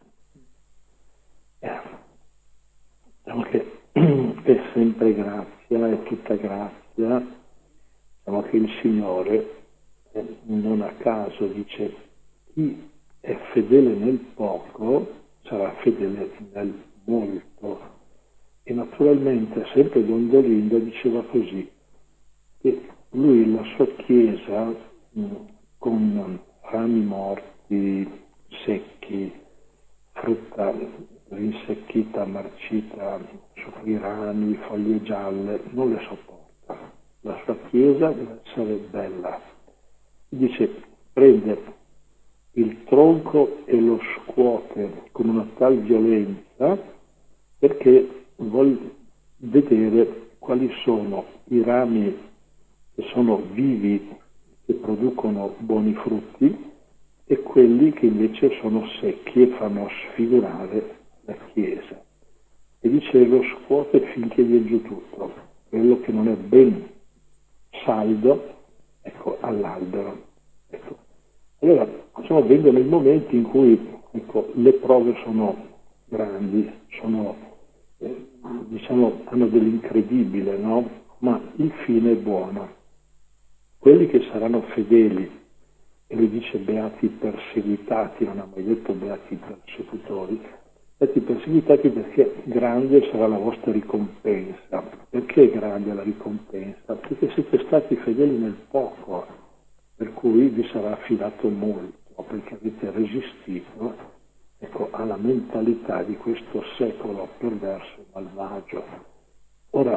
Diciamo che è sempre grazia, è tutta grazia. Diciamo che il Signore non a caso dice: chi è fedele nel poco sarà fedele nel molto. E naturalmente sempre Don Dolindo diceva così, che lui la sua Chiesa con rami morti, secchi, frutta rinsecchita, marcita sui rami, foglie gialle, non le sopporta. La sua Chiesa deve essere bella. Dice, prende il tronco e lo scuote con una tal violenza perché vuol vedere quali sono i rami che sono vivi, che producono buoni frutti, e quelli che invece sono secchi e fanno sfigurare la Chiesa. E dice lo scuote finché viene giù tutto, quello che non è ben saldo, ecco, all'albero. Ecco. Allora, vengono i momenti in cui le prove sono grandi, sono hanno dell'incredibile, no? Ma il fine è buono. Quelli che saranno fedeli, e lui dice beati perseguitati, non ha mai detto beati persecutori, beati perseguitati perché grande sarà la vostra ricompensa. Perché è grande la ricompensa? Perché siete stati fedeli nel poco, per cui vi sarà affidato molto, perché avete resistito alla mentalità di questo secolo perverso e malvagio. Ora,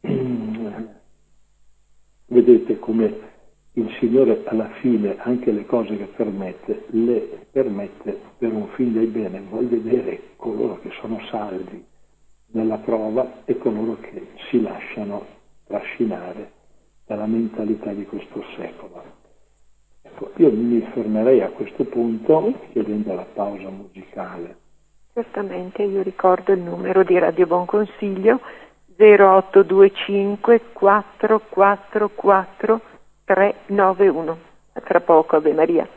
vedete come il Signore alla fine anche le cose che permette, le permette per un fin del bene, vuol vedere coloro che sono saldi nella prova e coloro che si lasciano trascinare dalla mentalità di questo secolo. Io mi fermerei a questo punto chiedendo la pausa musicale. Certamente, io ricordo il numero di Radio Buon Consiglio 0825 444 391. A tra poco, Ave Maria.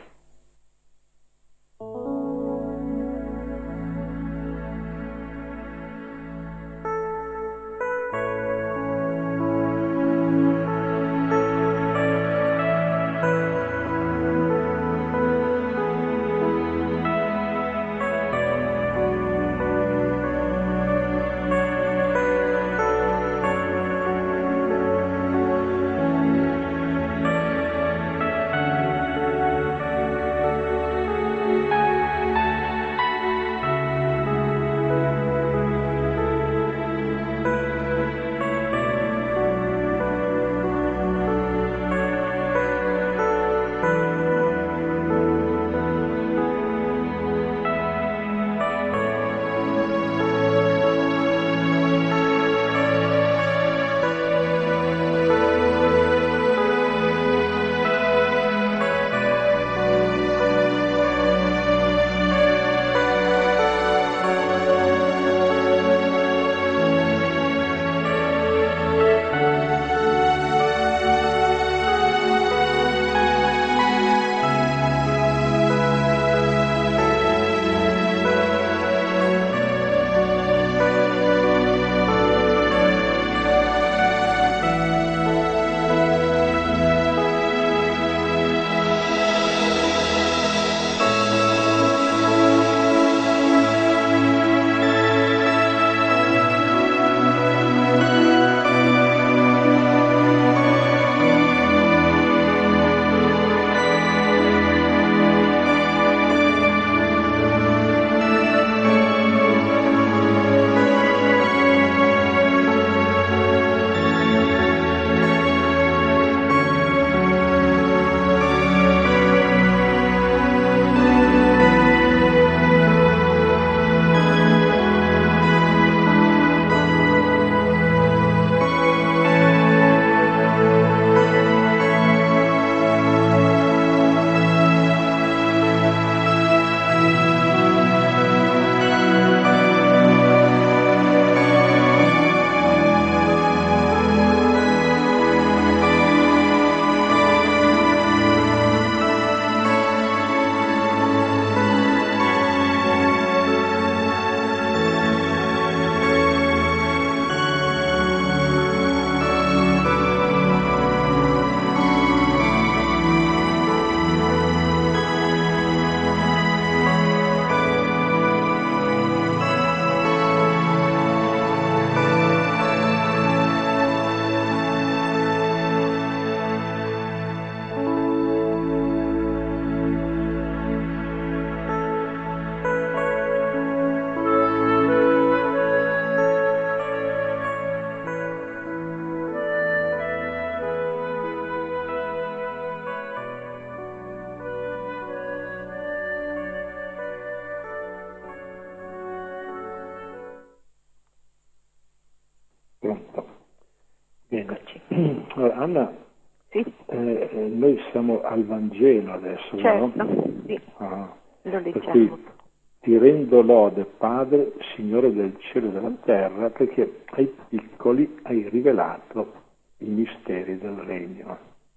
Allora, Anna, Sì, noi siamo al Vangelo adesso, certo, no? sì, Ah, lo per leggiamo. cui ti rendo lode, Padre, Signore del cielo e della terra, perché ai piccoli hai rivelato i misteri del regno.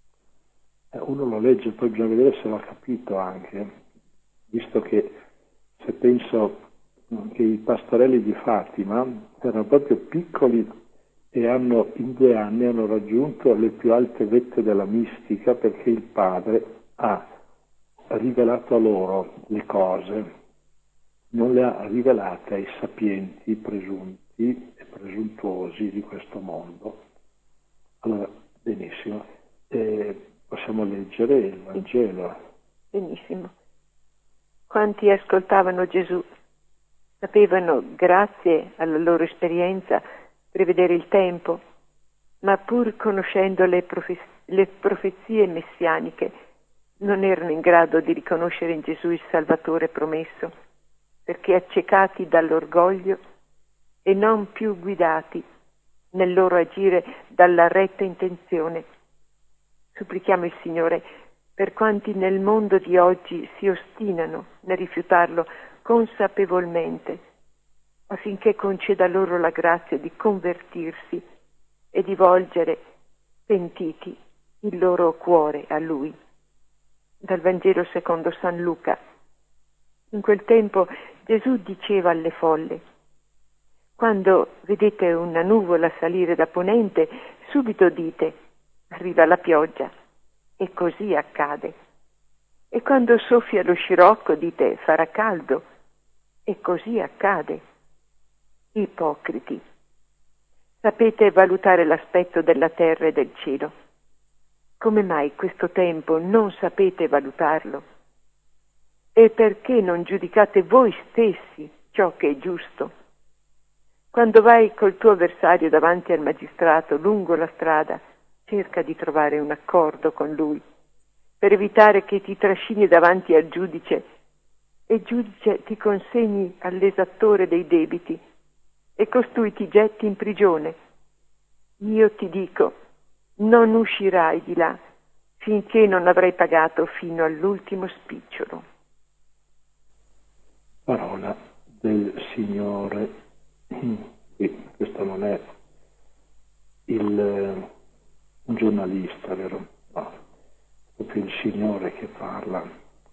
Uno lo legge, poi bisogna vedere se l'ha capito anche, visto che se penso che i pastorelli di Fatima erano proprio piccoli e in 2 anni hanno raggiunto le più alte vette della mistica, perché il padre ha rivelato a loro le cose, non le ha rivelate ai sapienti presunti e presuntuosi di questo mondo. Allora, benissimo, possiamo leggere il Vangelo. Benissimo. Quanti ascoltavano Gesù sapevano, grazie alla loro esperienza, prevedere il tempo, ma pur conoscendo le profezie messianiche, non erano in grado di riconoscere in Gesù il Salvatore promesso, perché accecati dall'orgoglio e non più guidati nel loro agire dalla retta intenzione. Supplichiamo il Signore per quanti nel mondo di oggi si ostinano nel rifiutarlo consapevolmente, affinché conceda loro la grazia di convertirsi e di volgere pentiti il loro cuore a Lui. Dal Vangelo secondo San Luca. In quel tempo Gesù diceva alle folle: quando vedete una nuvola salire da ponente, subito dite: arriva la pioggia, e così accade. E quando soffia lo scirocco, dite: farà caldo, e così accade. Ipocriti, sapete valutare l'aspetto della terra e del cielo. Come mai questo tempo non sapete valutarlo? E perché non giudicate voi stessi ciò che è giusto? Quando vai col tuo avversario davanti al magistrato lungo la strada, cerca di trovare un accordo con lui, per evitare che ti trascini davanti al giudice e il giudice ti consegni all'esattore dei debiti e costui ti getti in prigione. Io ti dico, non uscirai di là finché non avrai pagato fino all'ultimo spicciolo. Parola del Signore. Sì, questo non è un giornalista, vero? No, è proprio il Signore che parla.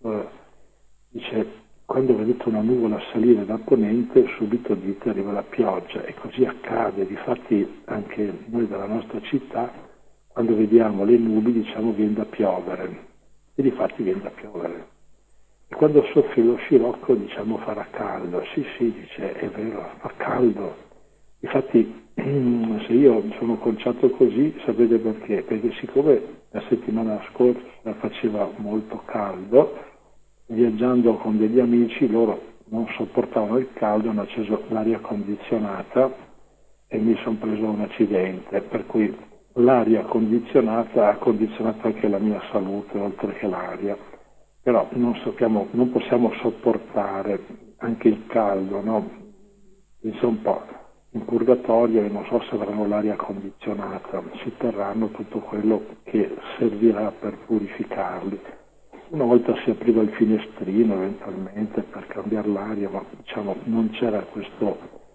Dice: quando vedete una nuvola salire da ponente, subito dite arriva la pioggia, e così accade. Difatti anche noi dalla nostra città, quando vediamo le nubi, diciamo viene da piovere, e difatti viene da piovere. E quando soffia lo scirocco, diciamo farà caldo. Sì, dice, è vero, fa caldo. Infatti, se io sono conciato così, sapete perché? Perché siccome la settimana scorsa faceva molto caldo, viaggiando con degli amici, loro non sopportavano il caldo, hanno acceso l'aria condizionata e mi sono preso un accidente, per cui l'aria condizionata ha condizionato anche la mia salute, oltre che l'aria. Però non possiamo sopportare anche il caldo, no? Penso un po' in purgatorio, e non so se avranno l'aria condizionata, si terranno tutto quello che servirà per purificarli. Una volta si apriva il finestrino eventualmente per cambiare l'aria, ma diciamo non c'era questo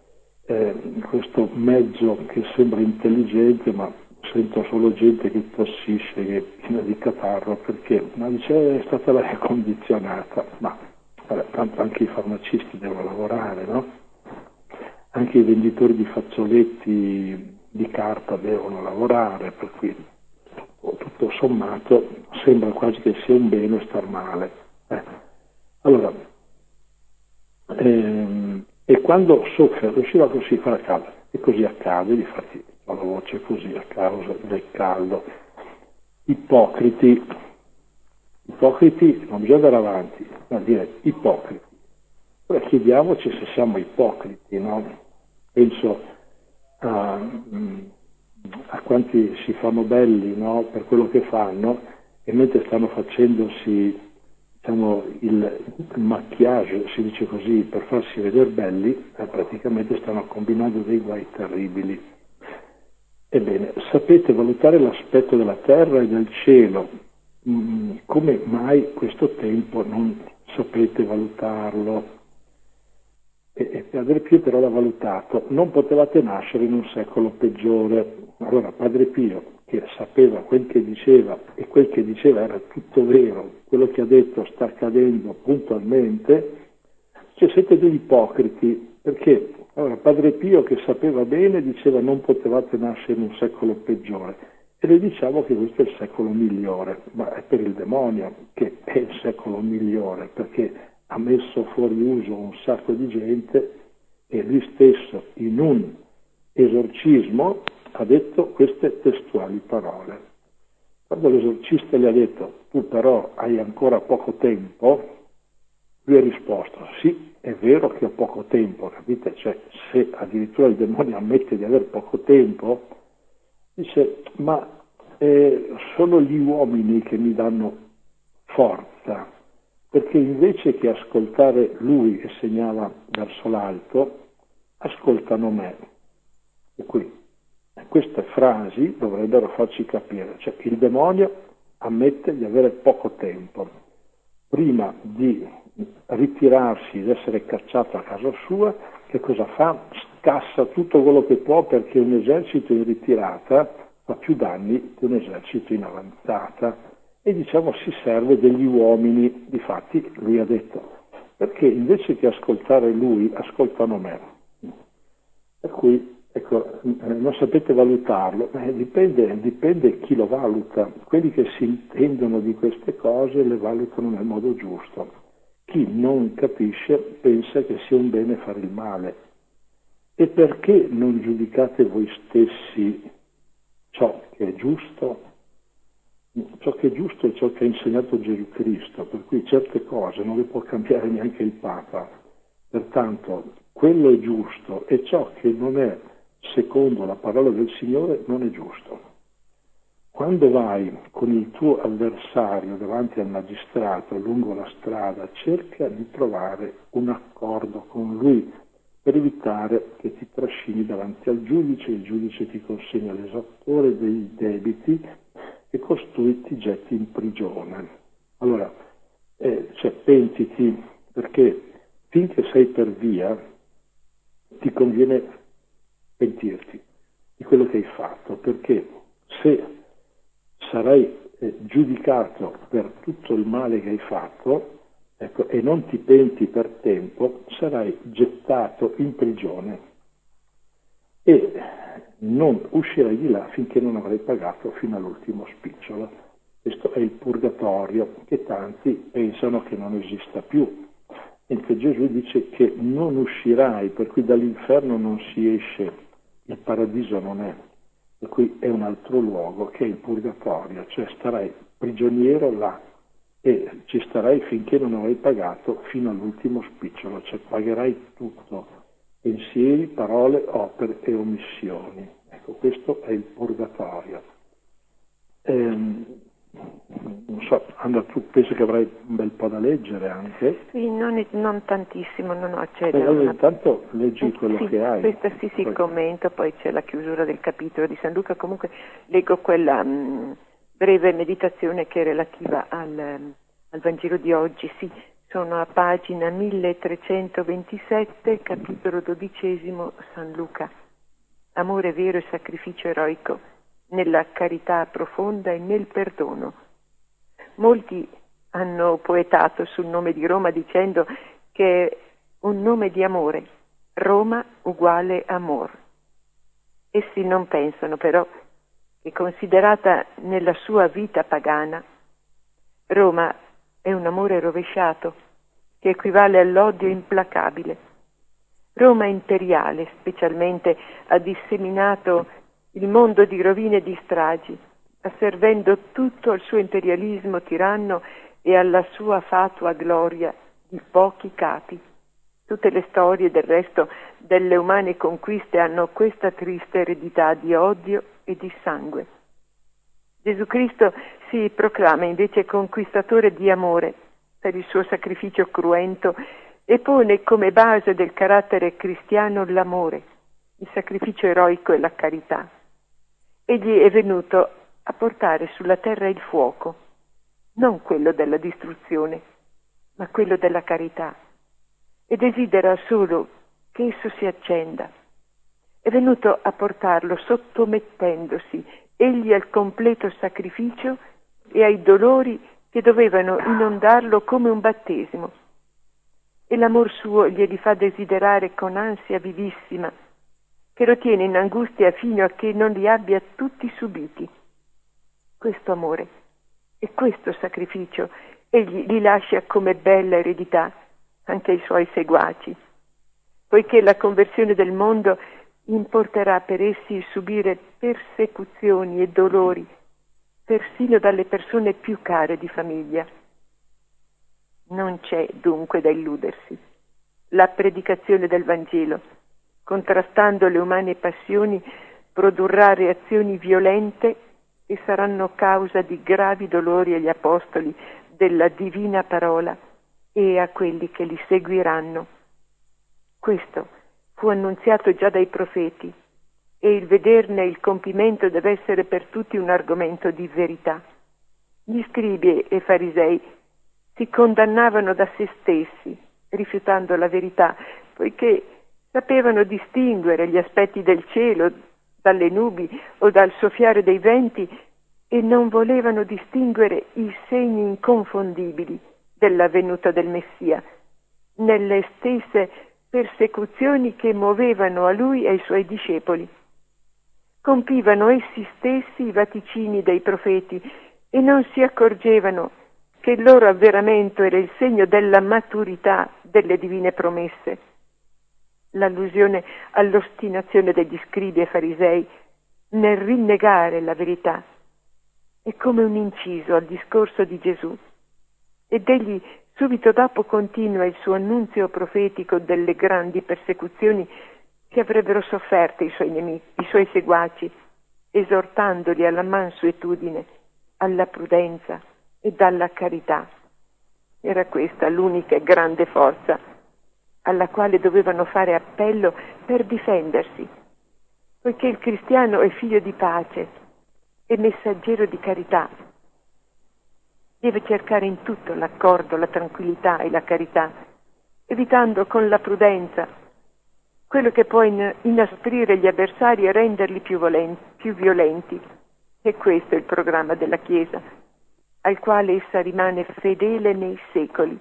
mezzo che sembra intelligente, ma sento solo gente che tossisce, che è piena di catarro, perché dice è stata l'aria condizionata. Ma vabbè, tanto anche i farmacisti devono lavorare, no? Anche i venditori di fazzoletti di carta devono lavorare, per cui tutto sommato sembra quasi che sia un bene star male. Allora, e quando soffia lo scirocco si farà caldo, e così accade. Difatti ho la voce così a causa del caldo. Ipocriti, non bisogna andare avanti, ma dire ipocriti. Ora chiediamoci se siamo ipocriti, no? Penso a quanti si fanno belli, no? Per quello che fanno, e mentre stanno facendosi, diciamo, il maquillage, si dice così, per farsi vedere belli, praticamente stanno combinando dei guai terribili. Ebbene, sapete valutare l'aspetto della terra e del cielo. Come mai questo tempo non sapete valutarlo? E Padre Pio però l'ha valutato. Non potevate nascere in un secolo peggiore. Allora Padre Pio, che sapeva quel che diceva, e quel che diceva era tutto vero, quello che ha detto sta accadendo puntualmente, cioè siete degli ipocriti, perché allora Padre Pio, che sapeva bene, diceva non potevate nascere in un secolo peggiore, e noi diciamo che questo è il secolo migliore, ma è per il demonio che è il secolo migliore, perché ha messo fuori uso un sacco di gente e lui stesso in un esorcismo ha detto queste testuali parole. Quando l'esorcista gli ha detto tu però hai ancora poco tempo, lui ha risposto sì, è vero che ho poco tempo, capite? Cioè, se addirittura il demonio ammette di avere poco tempo, dice ma sono gli uomini che mi danno forza, perché invece che ascoltare lui che segnala verso l'alto, ascoltano me. E qui queste frasi dovrebbero farci capire, cioè il demonio ammette di avere poco tempo. Prima di ritirarsi, di essere cacciato a casa sua, che cosa fa? Scassa tutto quello che può, perché un esercito in ritirata fa più danni di un esercito in avanzata, e diciamo si serve degli uomini. Difatti lui ha detto perché invece che ascoltare lui ascoltano me. Per cui ecco, non sapete valutarlo, dipende chi lo valuta. Quelli che si intendono di queste cose le valutano nel modo giusto. Chi non capisce pensa che sia un bene fare il male. E perché non giudicate voi stessi ciò che è giusto? Ciò che è giusto è ciò che ha insegnato Gesù Cristo, per cui certe cose non le può cambiare neanche il Papa. Pertanto quello è giusto, e ciò che non è secondo la parola del Signore non è giusto. Quando vai con il tuo avversario davanti al magistrato lungo la strada, cerca di trovare un accordo con lui per evitare che ti trascini davanti al giudice, il giudice ti consegna l'esattore dei debiti e costui ti getti in prigione. Allora, pentiti, perché finché sei per via ti conviene pentirti di quello che hai fatto, perché se sarai giudicato per tutto il male che hai fatto, ecco, e non ti penti per tempo, sarai gettato in prigione e non uscirai di là finché non avrai pagato fino all'ultimo spicciolo. Questo è il purgatorio, che tanti pensano che non esista più. Mentre Gesù dice che non uscirai, per cui dall'inferno non si esce, il paradiso non è, per cui è un altro luogo che è il purgatorio, cioè starai prigioniero là e ci starai finché non avrai pagato fino all'ultimo spicciolo, cioè pagherai tutto, pensieri, parole, opere e omissioni. Ecco, questo è il purgatorio. Non so, Anna, tu pensi che avrai un bel po' da leggere anche? Sì, non tantissimo, non ho Allora, intanto leggi quello sì, che hai. Questa sì, commento, poi c'è la chiusura del capitolo di San Luca. Comunque leggo quella breve meditazione che è relativa al Vangelo di oggi. Sì, sono a pagina 1327, capitolo 12, San Luca. Amore vero e sacrificio eroico, nella carità profonda e nel perdono. Molti hanno poetato sul nome di Roma dicendo che è un nome di amore, Roma uguale amor. Essi non pensano però che, considerata nella sua vita pagana, Roma è un amore rovesciato che equivale all'odio implacabile. Roma imperiale specialmente ha disseminato il mondo di rovine e di stragi, asservendo tutto al suo imperialismo tiranno e alla sua fatua gloria di pochi capi. Tutte le storie del resto delle umane conquiste hanno questa triste eredità di odio e di sangue. Gesù Cristo si proclama invece conquistatore di amore per il suo sacrificio cruento e pone come base del carattere cristiano l'amore, il sacrificio eroico e la carità. Egli è venuto a portare sulla terra il fuoco, non quello della distruzione, ma quello della carità, e desidera solo che esso si accenda. È venuto a portarlo sottomettendosi egli al completo sacrificio e ai dolori che dovevano inondarlo come un battesimo. E l'amor suo glieli fa desiderare con ansia vivissima, che lo tiene in angustia fino a che non li abbia tutti subiti. Questo amore e questo sacrificio egli li lascia come bella eredità anche ai suoi seguaci, poiché la conversione del mondo importerà per essi il subire persecuzioni e dolori, persino dalle persone più care di famiglia. Non c'è dunque da illudersi. La predicazione del Vangelo, contrastando le umane passioni, produrrà reazioni violente e saranno causa di gravi dolori agli apostoli della divina parola e a quelli che li seguiranno. Questo fu annunziato già dai profeti e il vederne il compimento deve essere per tutti un argomento di verità. Gli scribi e farisei si condannavano da se stessi, rifiutando la verità, poiché sapevano distinguere gli aspetti del cielo dalle nubi o dal soffiare dei venti e non volevano distinguere i segni inconfondibili della venuta del Messia, nelle stesse persecuzioni che muovevano a lui e ai suoi discepoli. Compivano essi stessi i vaticini dei profeti e non si accorgevano che il loro avveramento era il segno della maturità delle divine promesse. L'allusione all'ostinazione degli scribi e farisei nel rinnegare la verità è come un inciso al discorso di Gesù, ed egli subito dopo continua il suo annunzio profetico delle grandi persecuzioni che avrebbero sofferto i suoi nemici, i suoi seguaci, esortandoli alla mansuetudine, alla prudenza ed alla carità. Era questa l'unica e grande forza alla quale dovevano fare appello per difendersi, poiché il cristiano è figlio di pace e messaggero di carità. Deve cercare in tutto l'accordo, la tranquillità e la carità, evitando con la prudenza quello che può inasprire gli avversari e renderli più violenti. E questo è il programma della Chiesa, al quale essa rimane fedele nei secoli.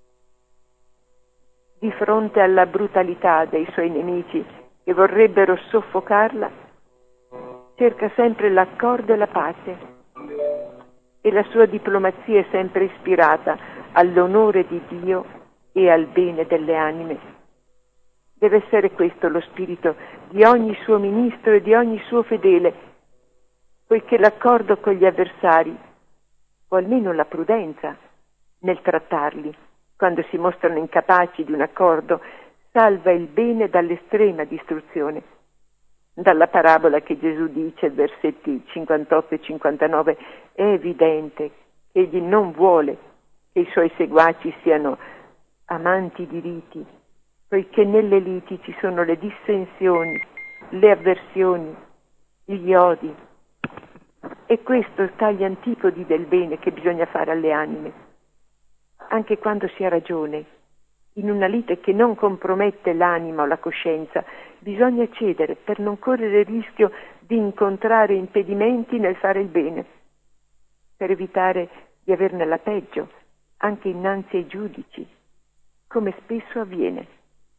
Di fronte alla brutalità dei suoi nemici che vorrebbero soffocarla, cerca sempre l'accordo e la pace, e la sua diplomazia è sempre ispirata all'onore di Dio e al bene delle anime. Deve essere questo lo spirito di ogni suo ministro e di ogni suo fedele, poiché l'accordo con gli avversari, o almeno la prudenza nel trattarli, quando si mostrano incapaci di un accordo, salva il bene dall'estrema distruzione. Dalla parabola che Gesù dice, versetti 58 e 59, è evidente che egli non vuole che i suoi seguaci siano amanti di riti, poiché nelle liti ci sono le dissensioni, le avversioni, gli odi. E questo sta agli antipodi del bene che bisogna fare alle anime. Anche quando si ha ragione, in una lite che non compromette l'anima o la coscienza, bisogna cedere per non correre il rischio di incontrare impedimenti nel fare il bene, per evitare di averne la peggio, anche innanzi ai giudici, come spesso avviene.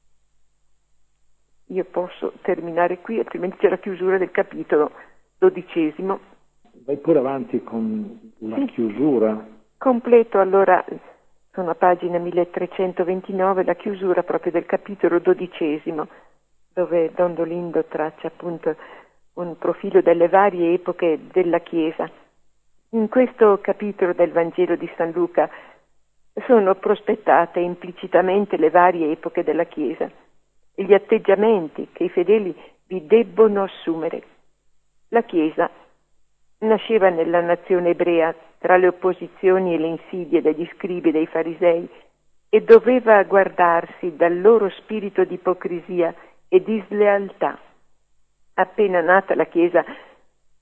Io posso terminare qui, altrimenti c'è la chiusura del capitolo 12. Vai pure avanti con la chiusura. Completo allora, sono a pagina 1329, la chiusura proprio del capitolo 12, dove Don Dolindo traccia appunto un profilo delle varie epoche della Chiesa. In questo capitolo del Vangelo di San Luca sono prospettate implicitamente le varie epoche della Chiesa e gli atteggiamenti che i fedeli vi debbono assumere. La Chiesa nasceva nella nazione ebrea tra le opposizioni e le insidie degli scribi e dei farisei e doveva guardarsi dal loro spirito di ipocrisia e di slealtà. Appena nata la Chiesa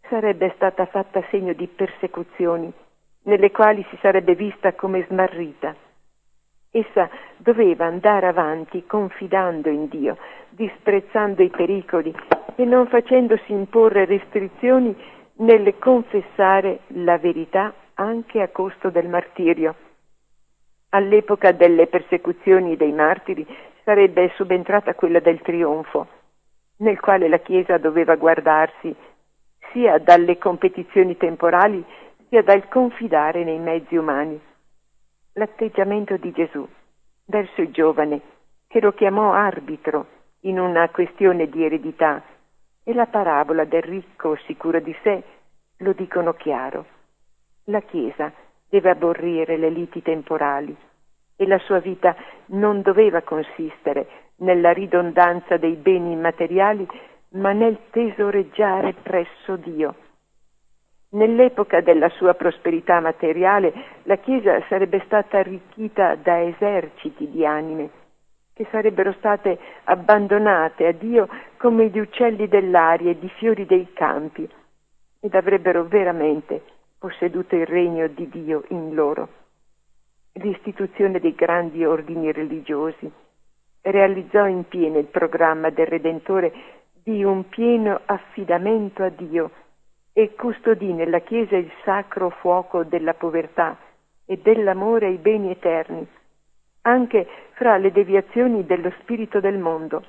sarebbe stata fatta segno di persecuzioni, nelle quali si sarebbe vista come smarrita. Essa doveva andare avanti confidando in Dio, disprezzando i pericoli e non facendosi imporre restrizioni nel confessare la verità anche a costo del martirio. All'epoca delle persecuzioni dei martiri sarebbe subentrata quella del trionfo, nel quale la Chiesa doveva guardarsi sia dalle competizioni temporali sia dal confidare nei mezzi umani. L'atteggiamento di Gesù verso il giovane, che lo chiamò arbitro in una questione di eredità, e la parabola del ricco sicuro di sé lo dicono chiaro. La Chiesa deve aborrire le liti temporali e la sua vita non doveva consistere nella ridondanza dei beni immateriali, ma nel tesoreggiare presso Dio. Nell'epoca della sua prosperità materiale, la Chiesa sarebbe stata arricchita da eserciti di anime che sarebbero state abbandonate a Dio come gli uccelli dell'aria e i fiori dei campi, ed avrebbero veramente posseduto il regno di Dio in loro. L'istituzione dei grandi ordini religiosi realizzò in pieno il programma del Redentore di un pieno affidamento a Dio e custodì nella Chiesa il sacro fuoco della povertà e dell'amore ai beni eterni, anche fra le deviazioni dello spirito del mondo.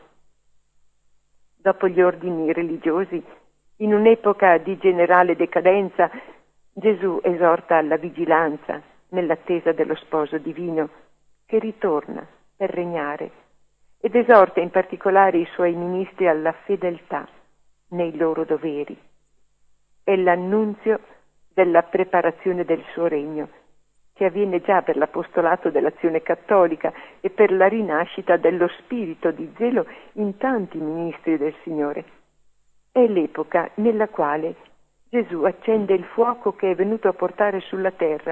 Dopo gli ordini religiosi, in un'epoca di generale decadenza, Gesù esorta alla vigilanza nell'attesa dello sposo divino che ritorna per regnare, ed esorta in particolare i suoi ministri alla fedeltà nei loro doveri. È l'annunzio della preparazione del suo regno, che avviene già per l'apostolato dell'azione cattolica e per la rinascita dello spirito di zelo in tanti ministri del Signore. È l'epoca nella quale Gesù accende il fuoco che è venuto a portare sulla terra,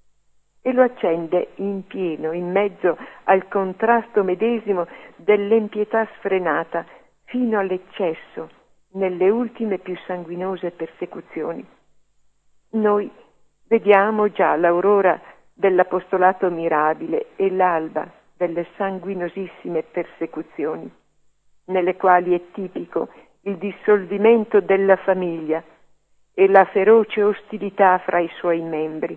e lo accende in pieno, in mezzo al contrasto medesimo dell'empietà sfrenata fino all'eccesso nelle ultime più sanguinose persecuzioni. Noi vediamo già l'aurora dell'apostolato mirabile e l'alba delle sanguinosissime persecuzioni, nelle quali è tipico il dissolvimento della famiglia e la feroce ostilità fra i suoi membri.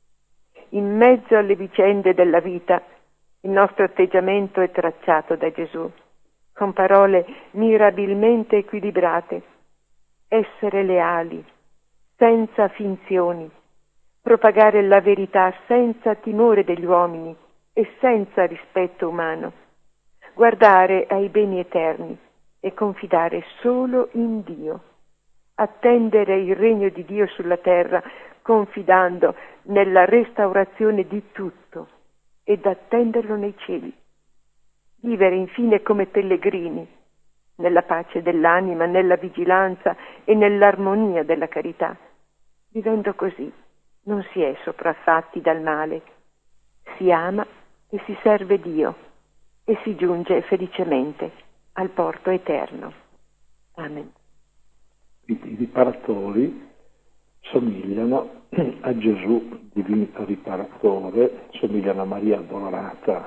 In mezzo alle vicende della vita, il nostro atteggiamento è tracciato da Gesù, con parole mirabilmente equilibrate: essere leali, senza finzioni, propagare la verità senza timore degli uomini e senza rispetto umano, guardare ai beni eterni e confidare solo in Dio, attendere il regno di Dio sulla terra confidando nella restaurazione di tutto ed attenderlo nei cieli. Vivere infine come pellegrini, nella pace dell'anima, nella vigilanza e nell'armonia della carità. Vivendo così non si è sopraffatti dal male, si ama e si serve Dio e si giunge felicemente al porto eterno. Amen. I riparatori somigliano a Gesù, divino riparatore, somigliano a Maria Addolorata,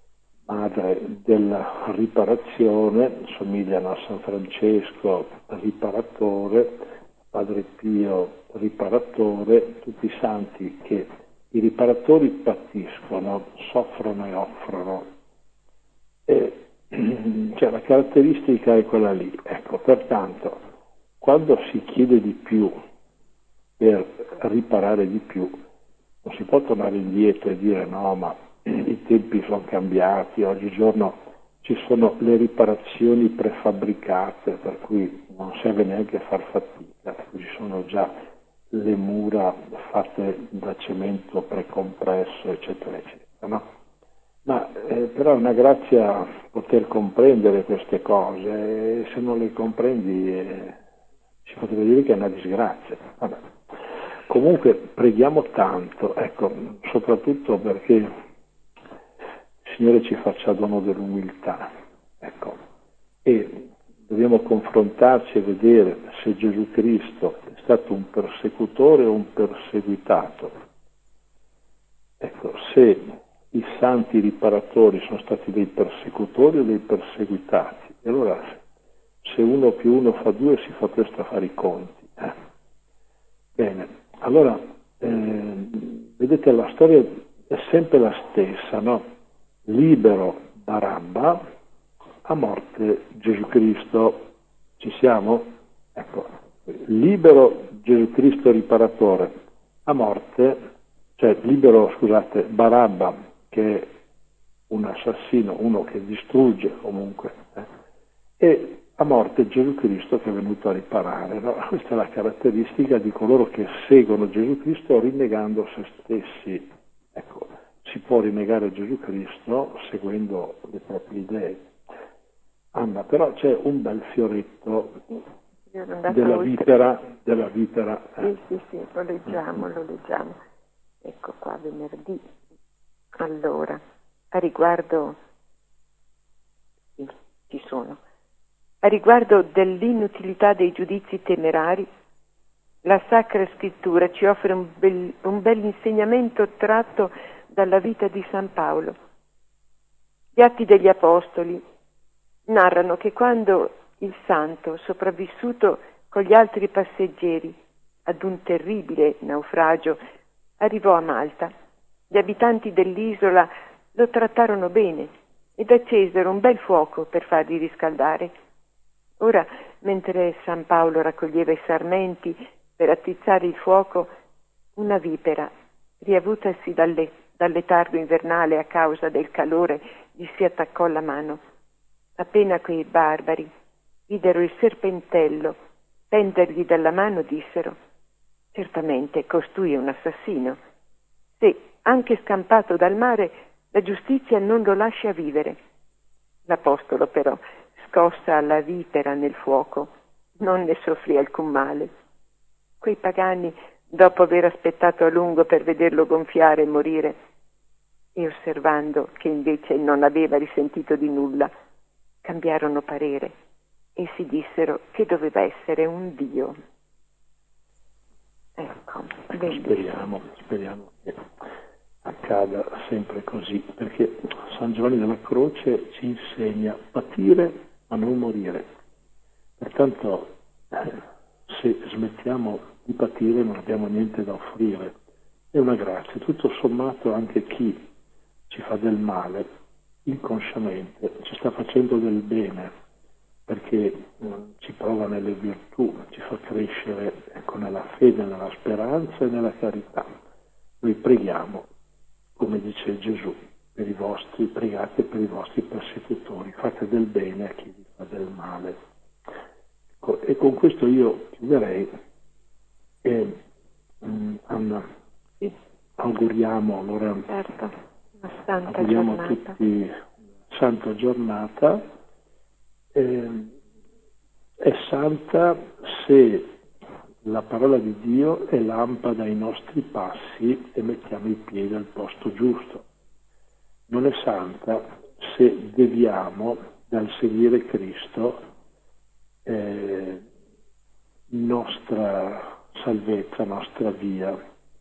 madre della riparazione, somigliano a San Francesco, riparatore, Padre Pio, riparatore, tutti i santi che i riparatori patiscono, soffrono e offrono. E, cioè, la caratteristica è quella lì. Ecco, pertanto, quando si chiede di più per riparare di più, non si può tornare indietro e dire no, ma i tempi sono cambiati, oggigiorno ci sono le riparazioni prefabbricate, per cui non serve neanche far fatica, ci sono già le mura fatte da cemento precompresso, eccetera, eccetera, no? Ma però è una grazia poter comprendere queste cose, e se non le comprendi si potrebbe dire che è una disgrazia. Vabbè. Comunque preghiamo tanto, ecco, soprattutto perché il Signore ci faccia dono dell'umiltà, ecco, e dobbiamo confrontarci e vedere se Gesù Cristo stato un persecutore o un perseguitato. Ecco, se i santi riparatori sono stati dei persecutori o dei perseguitati, e allora se 1 più 1 fa 2 si fa presto a fare i conti. Bene, allora vedete, la storia è sempre la stessa, no? Libero Barabba, a morte Gesù Cristo. Ci siamo? Ecco, libero Gesù Cristo riparatore, a morte, cioè libero, scusate, Barabba, che è un assassino, uno che distrugge comunque, e a morte Gesù Cristo che è venuto a riparare. No? Questa è la caratteristica di coloro che seguono Gesù Cristo rinnegando se stessi. Ecco, si può rinnegare Gesù Cristo seguendo le proprie idee. Anna, però c'è un bel fioretto della vipera. Sì, lo leggiamo. Ecco qua, venerdì. Allora, a riguardo, sì, ci sono. A riguardo dell'inutilità dei giudizi temerari, la Sacra Scrittura ci offre un bel insegnamento tratto dalla vita di San Paolo. Gli Atti degli Apostoli narrano che quando il santo, sopravvissuto con gli altri passeggeri ad un terribile naufragio, arrivò a Malta, gli abitanti dell'isola lo trattarono bene ed accesero un bel fuoco per fargli riscaldare. Ora, mentre San Paolo raccoglieva i sarmenti per attizzare il fuoco, una vipera, riavutasi dal letargo invernale a causa del calore, gli si attaccò alla mano. Appena quei barbari videro il serpentello pendergli dalla mano, dissero: certamente costui è un assassino. Se, anche scampato dal mare, la giustizia non lo lascia vivere. L'apostolo però, scossa alla vipera nel fuoco, non ne soffrì alcun male. Quei pagani, dopo aver aspettato a lungo per vederlo gonfiare e morire, e osservando che invece non aveva risentito di nulla, cambiarono parere e si dissero che doveva essere un dio. Ecco, speriamo che accada sempre così, perché San Giovanni della Croce ci insegna a patire ma non morire. Pertanto se smettiamo di patire non abbiamo niente da offrire. È una grazia. Tutto sommato anche chi ci fa del male inconsciamente ci sta facendo del bene, perché ci prova nelle virtù, ci fa crescere, ecco, nella fede, nella speranza e nella carità. Noi preghiamo, come dice Gesù, pregate per i vostri persecutori, fate del bene a chi vi fa del male. Ecco, e con questo io chiuderei e Anna, auguriamo allora, auguriamo a tutti una santa giornata. È santa se la parola di Dio è lampada ai nostri passi e mettiamo i piedi al posto giusto. Non è santa se deviamo dal seguire Cristo nostra salvezza, nostra via,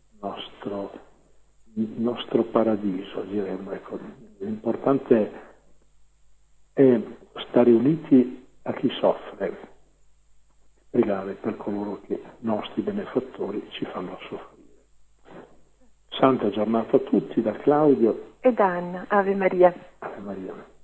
nostro paradiso, diremmo. Ecco, l'importante è stare uniti a chi soffre, pregare per coloro che, nostri benefattori, ci fanno soffrire. Santa giornata a tutti, da Claudio e da Anna. Ave Maria. Ave Maria.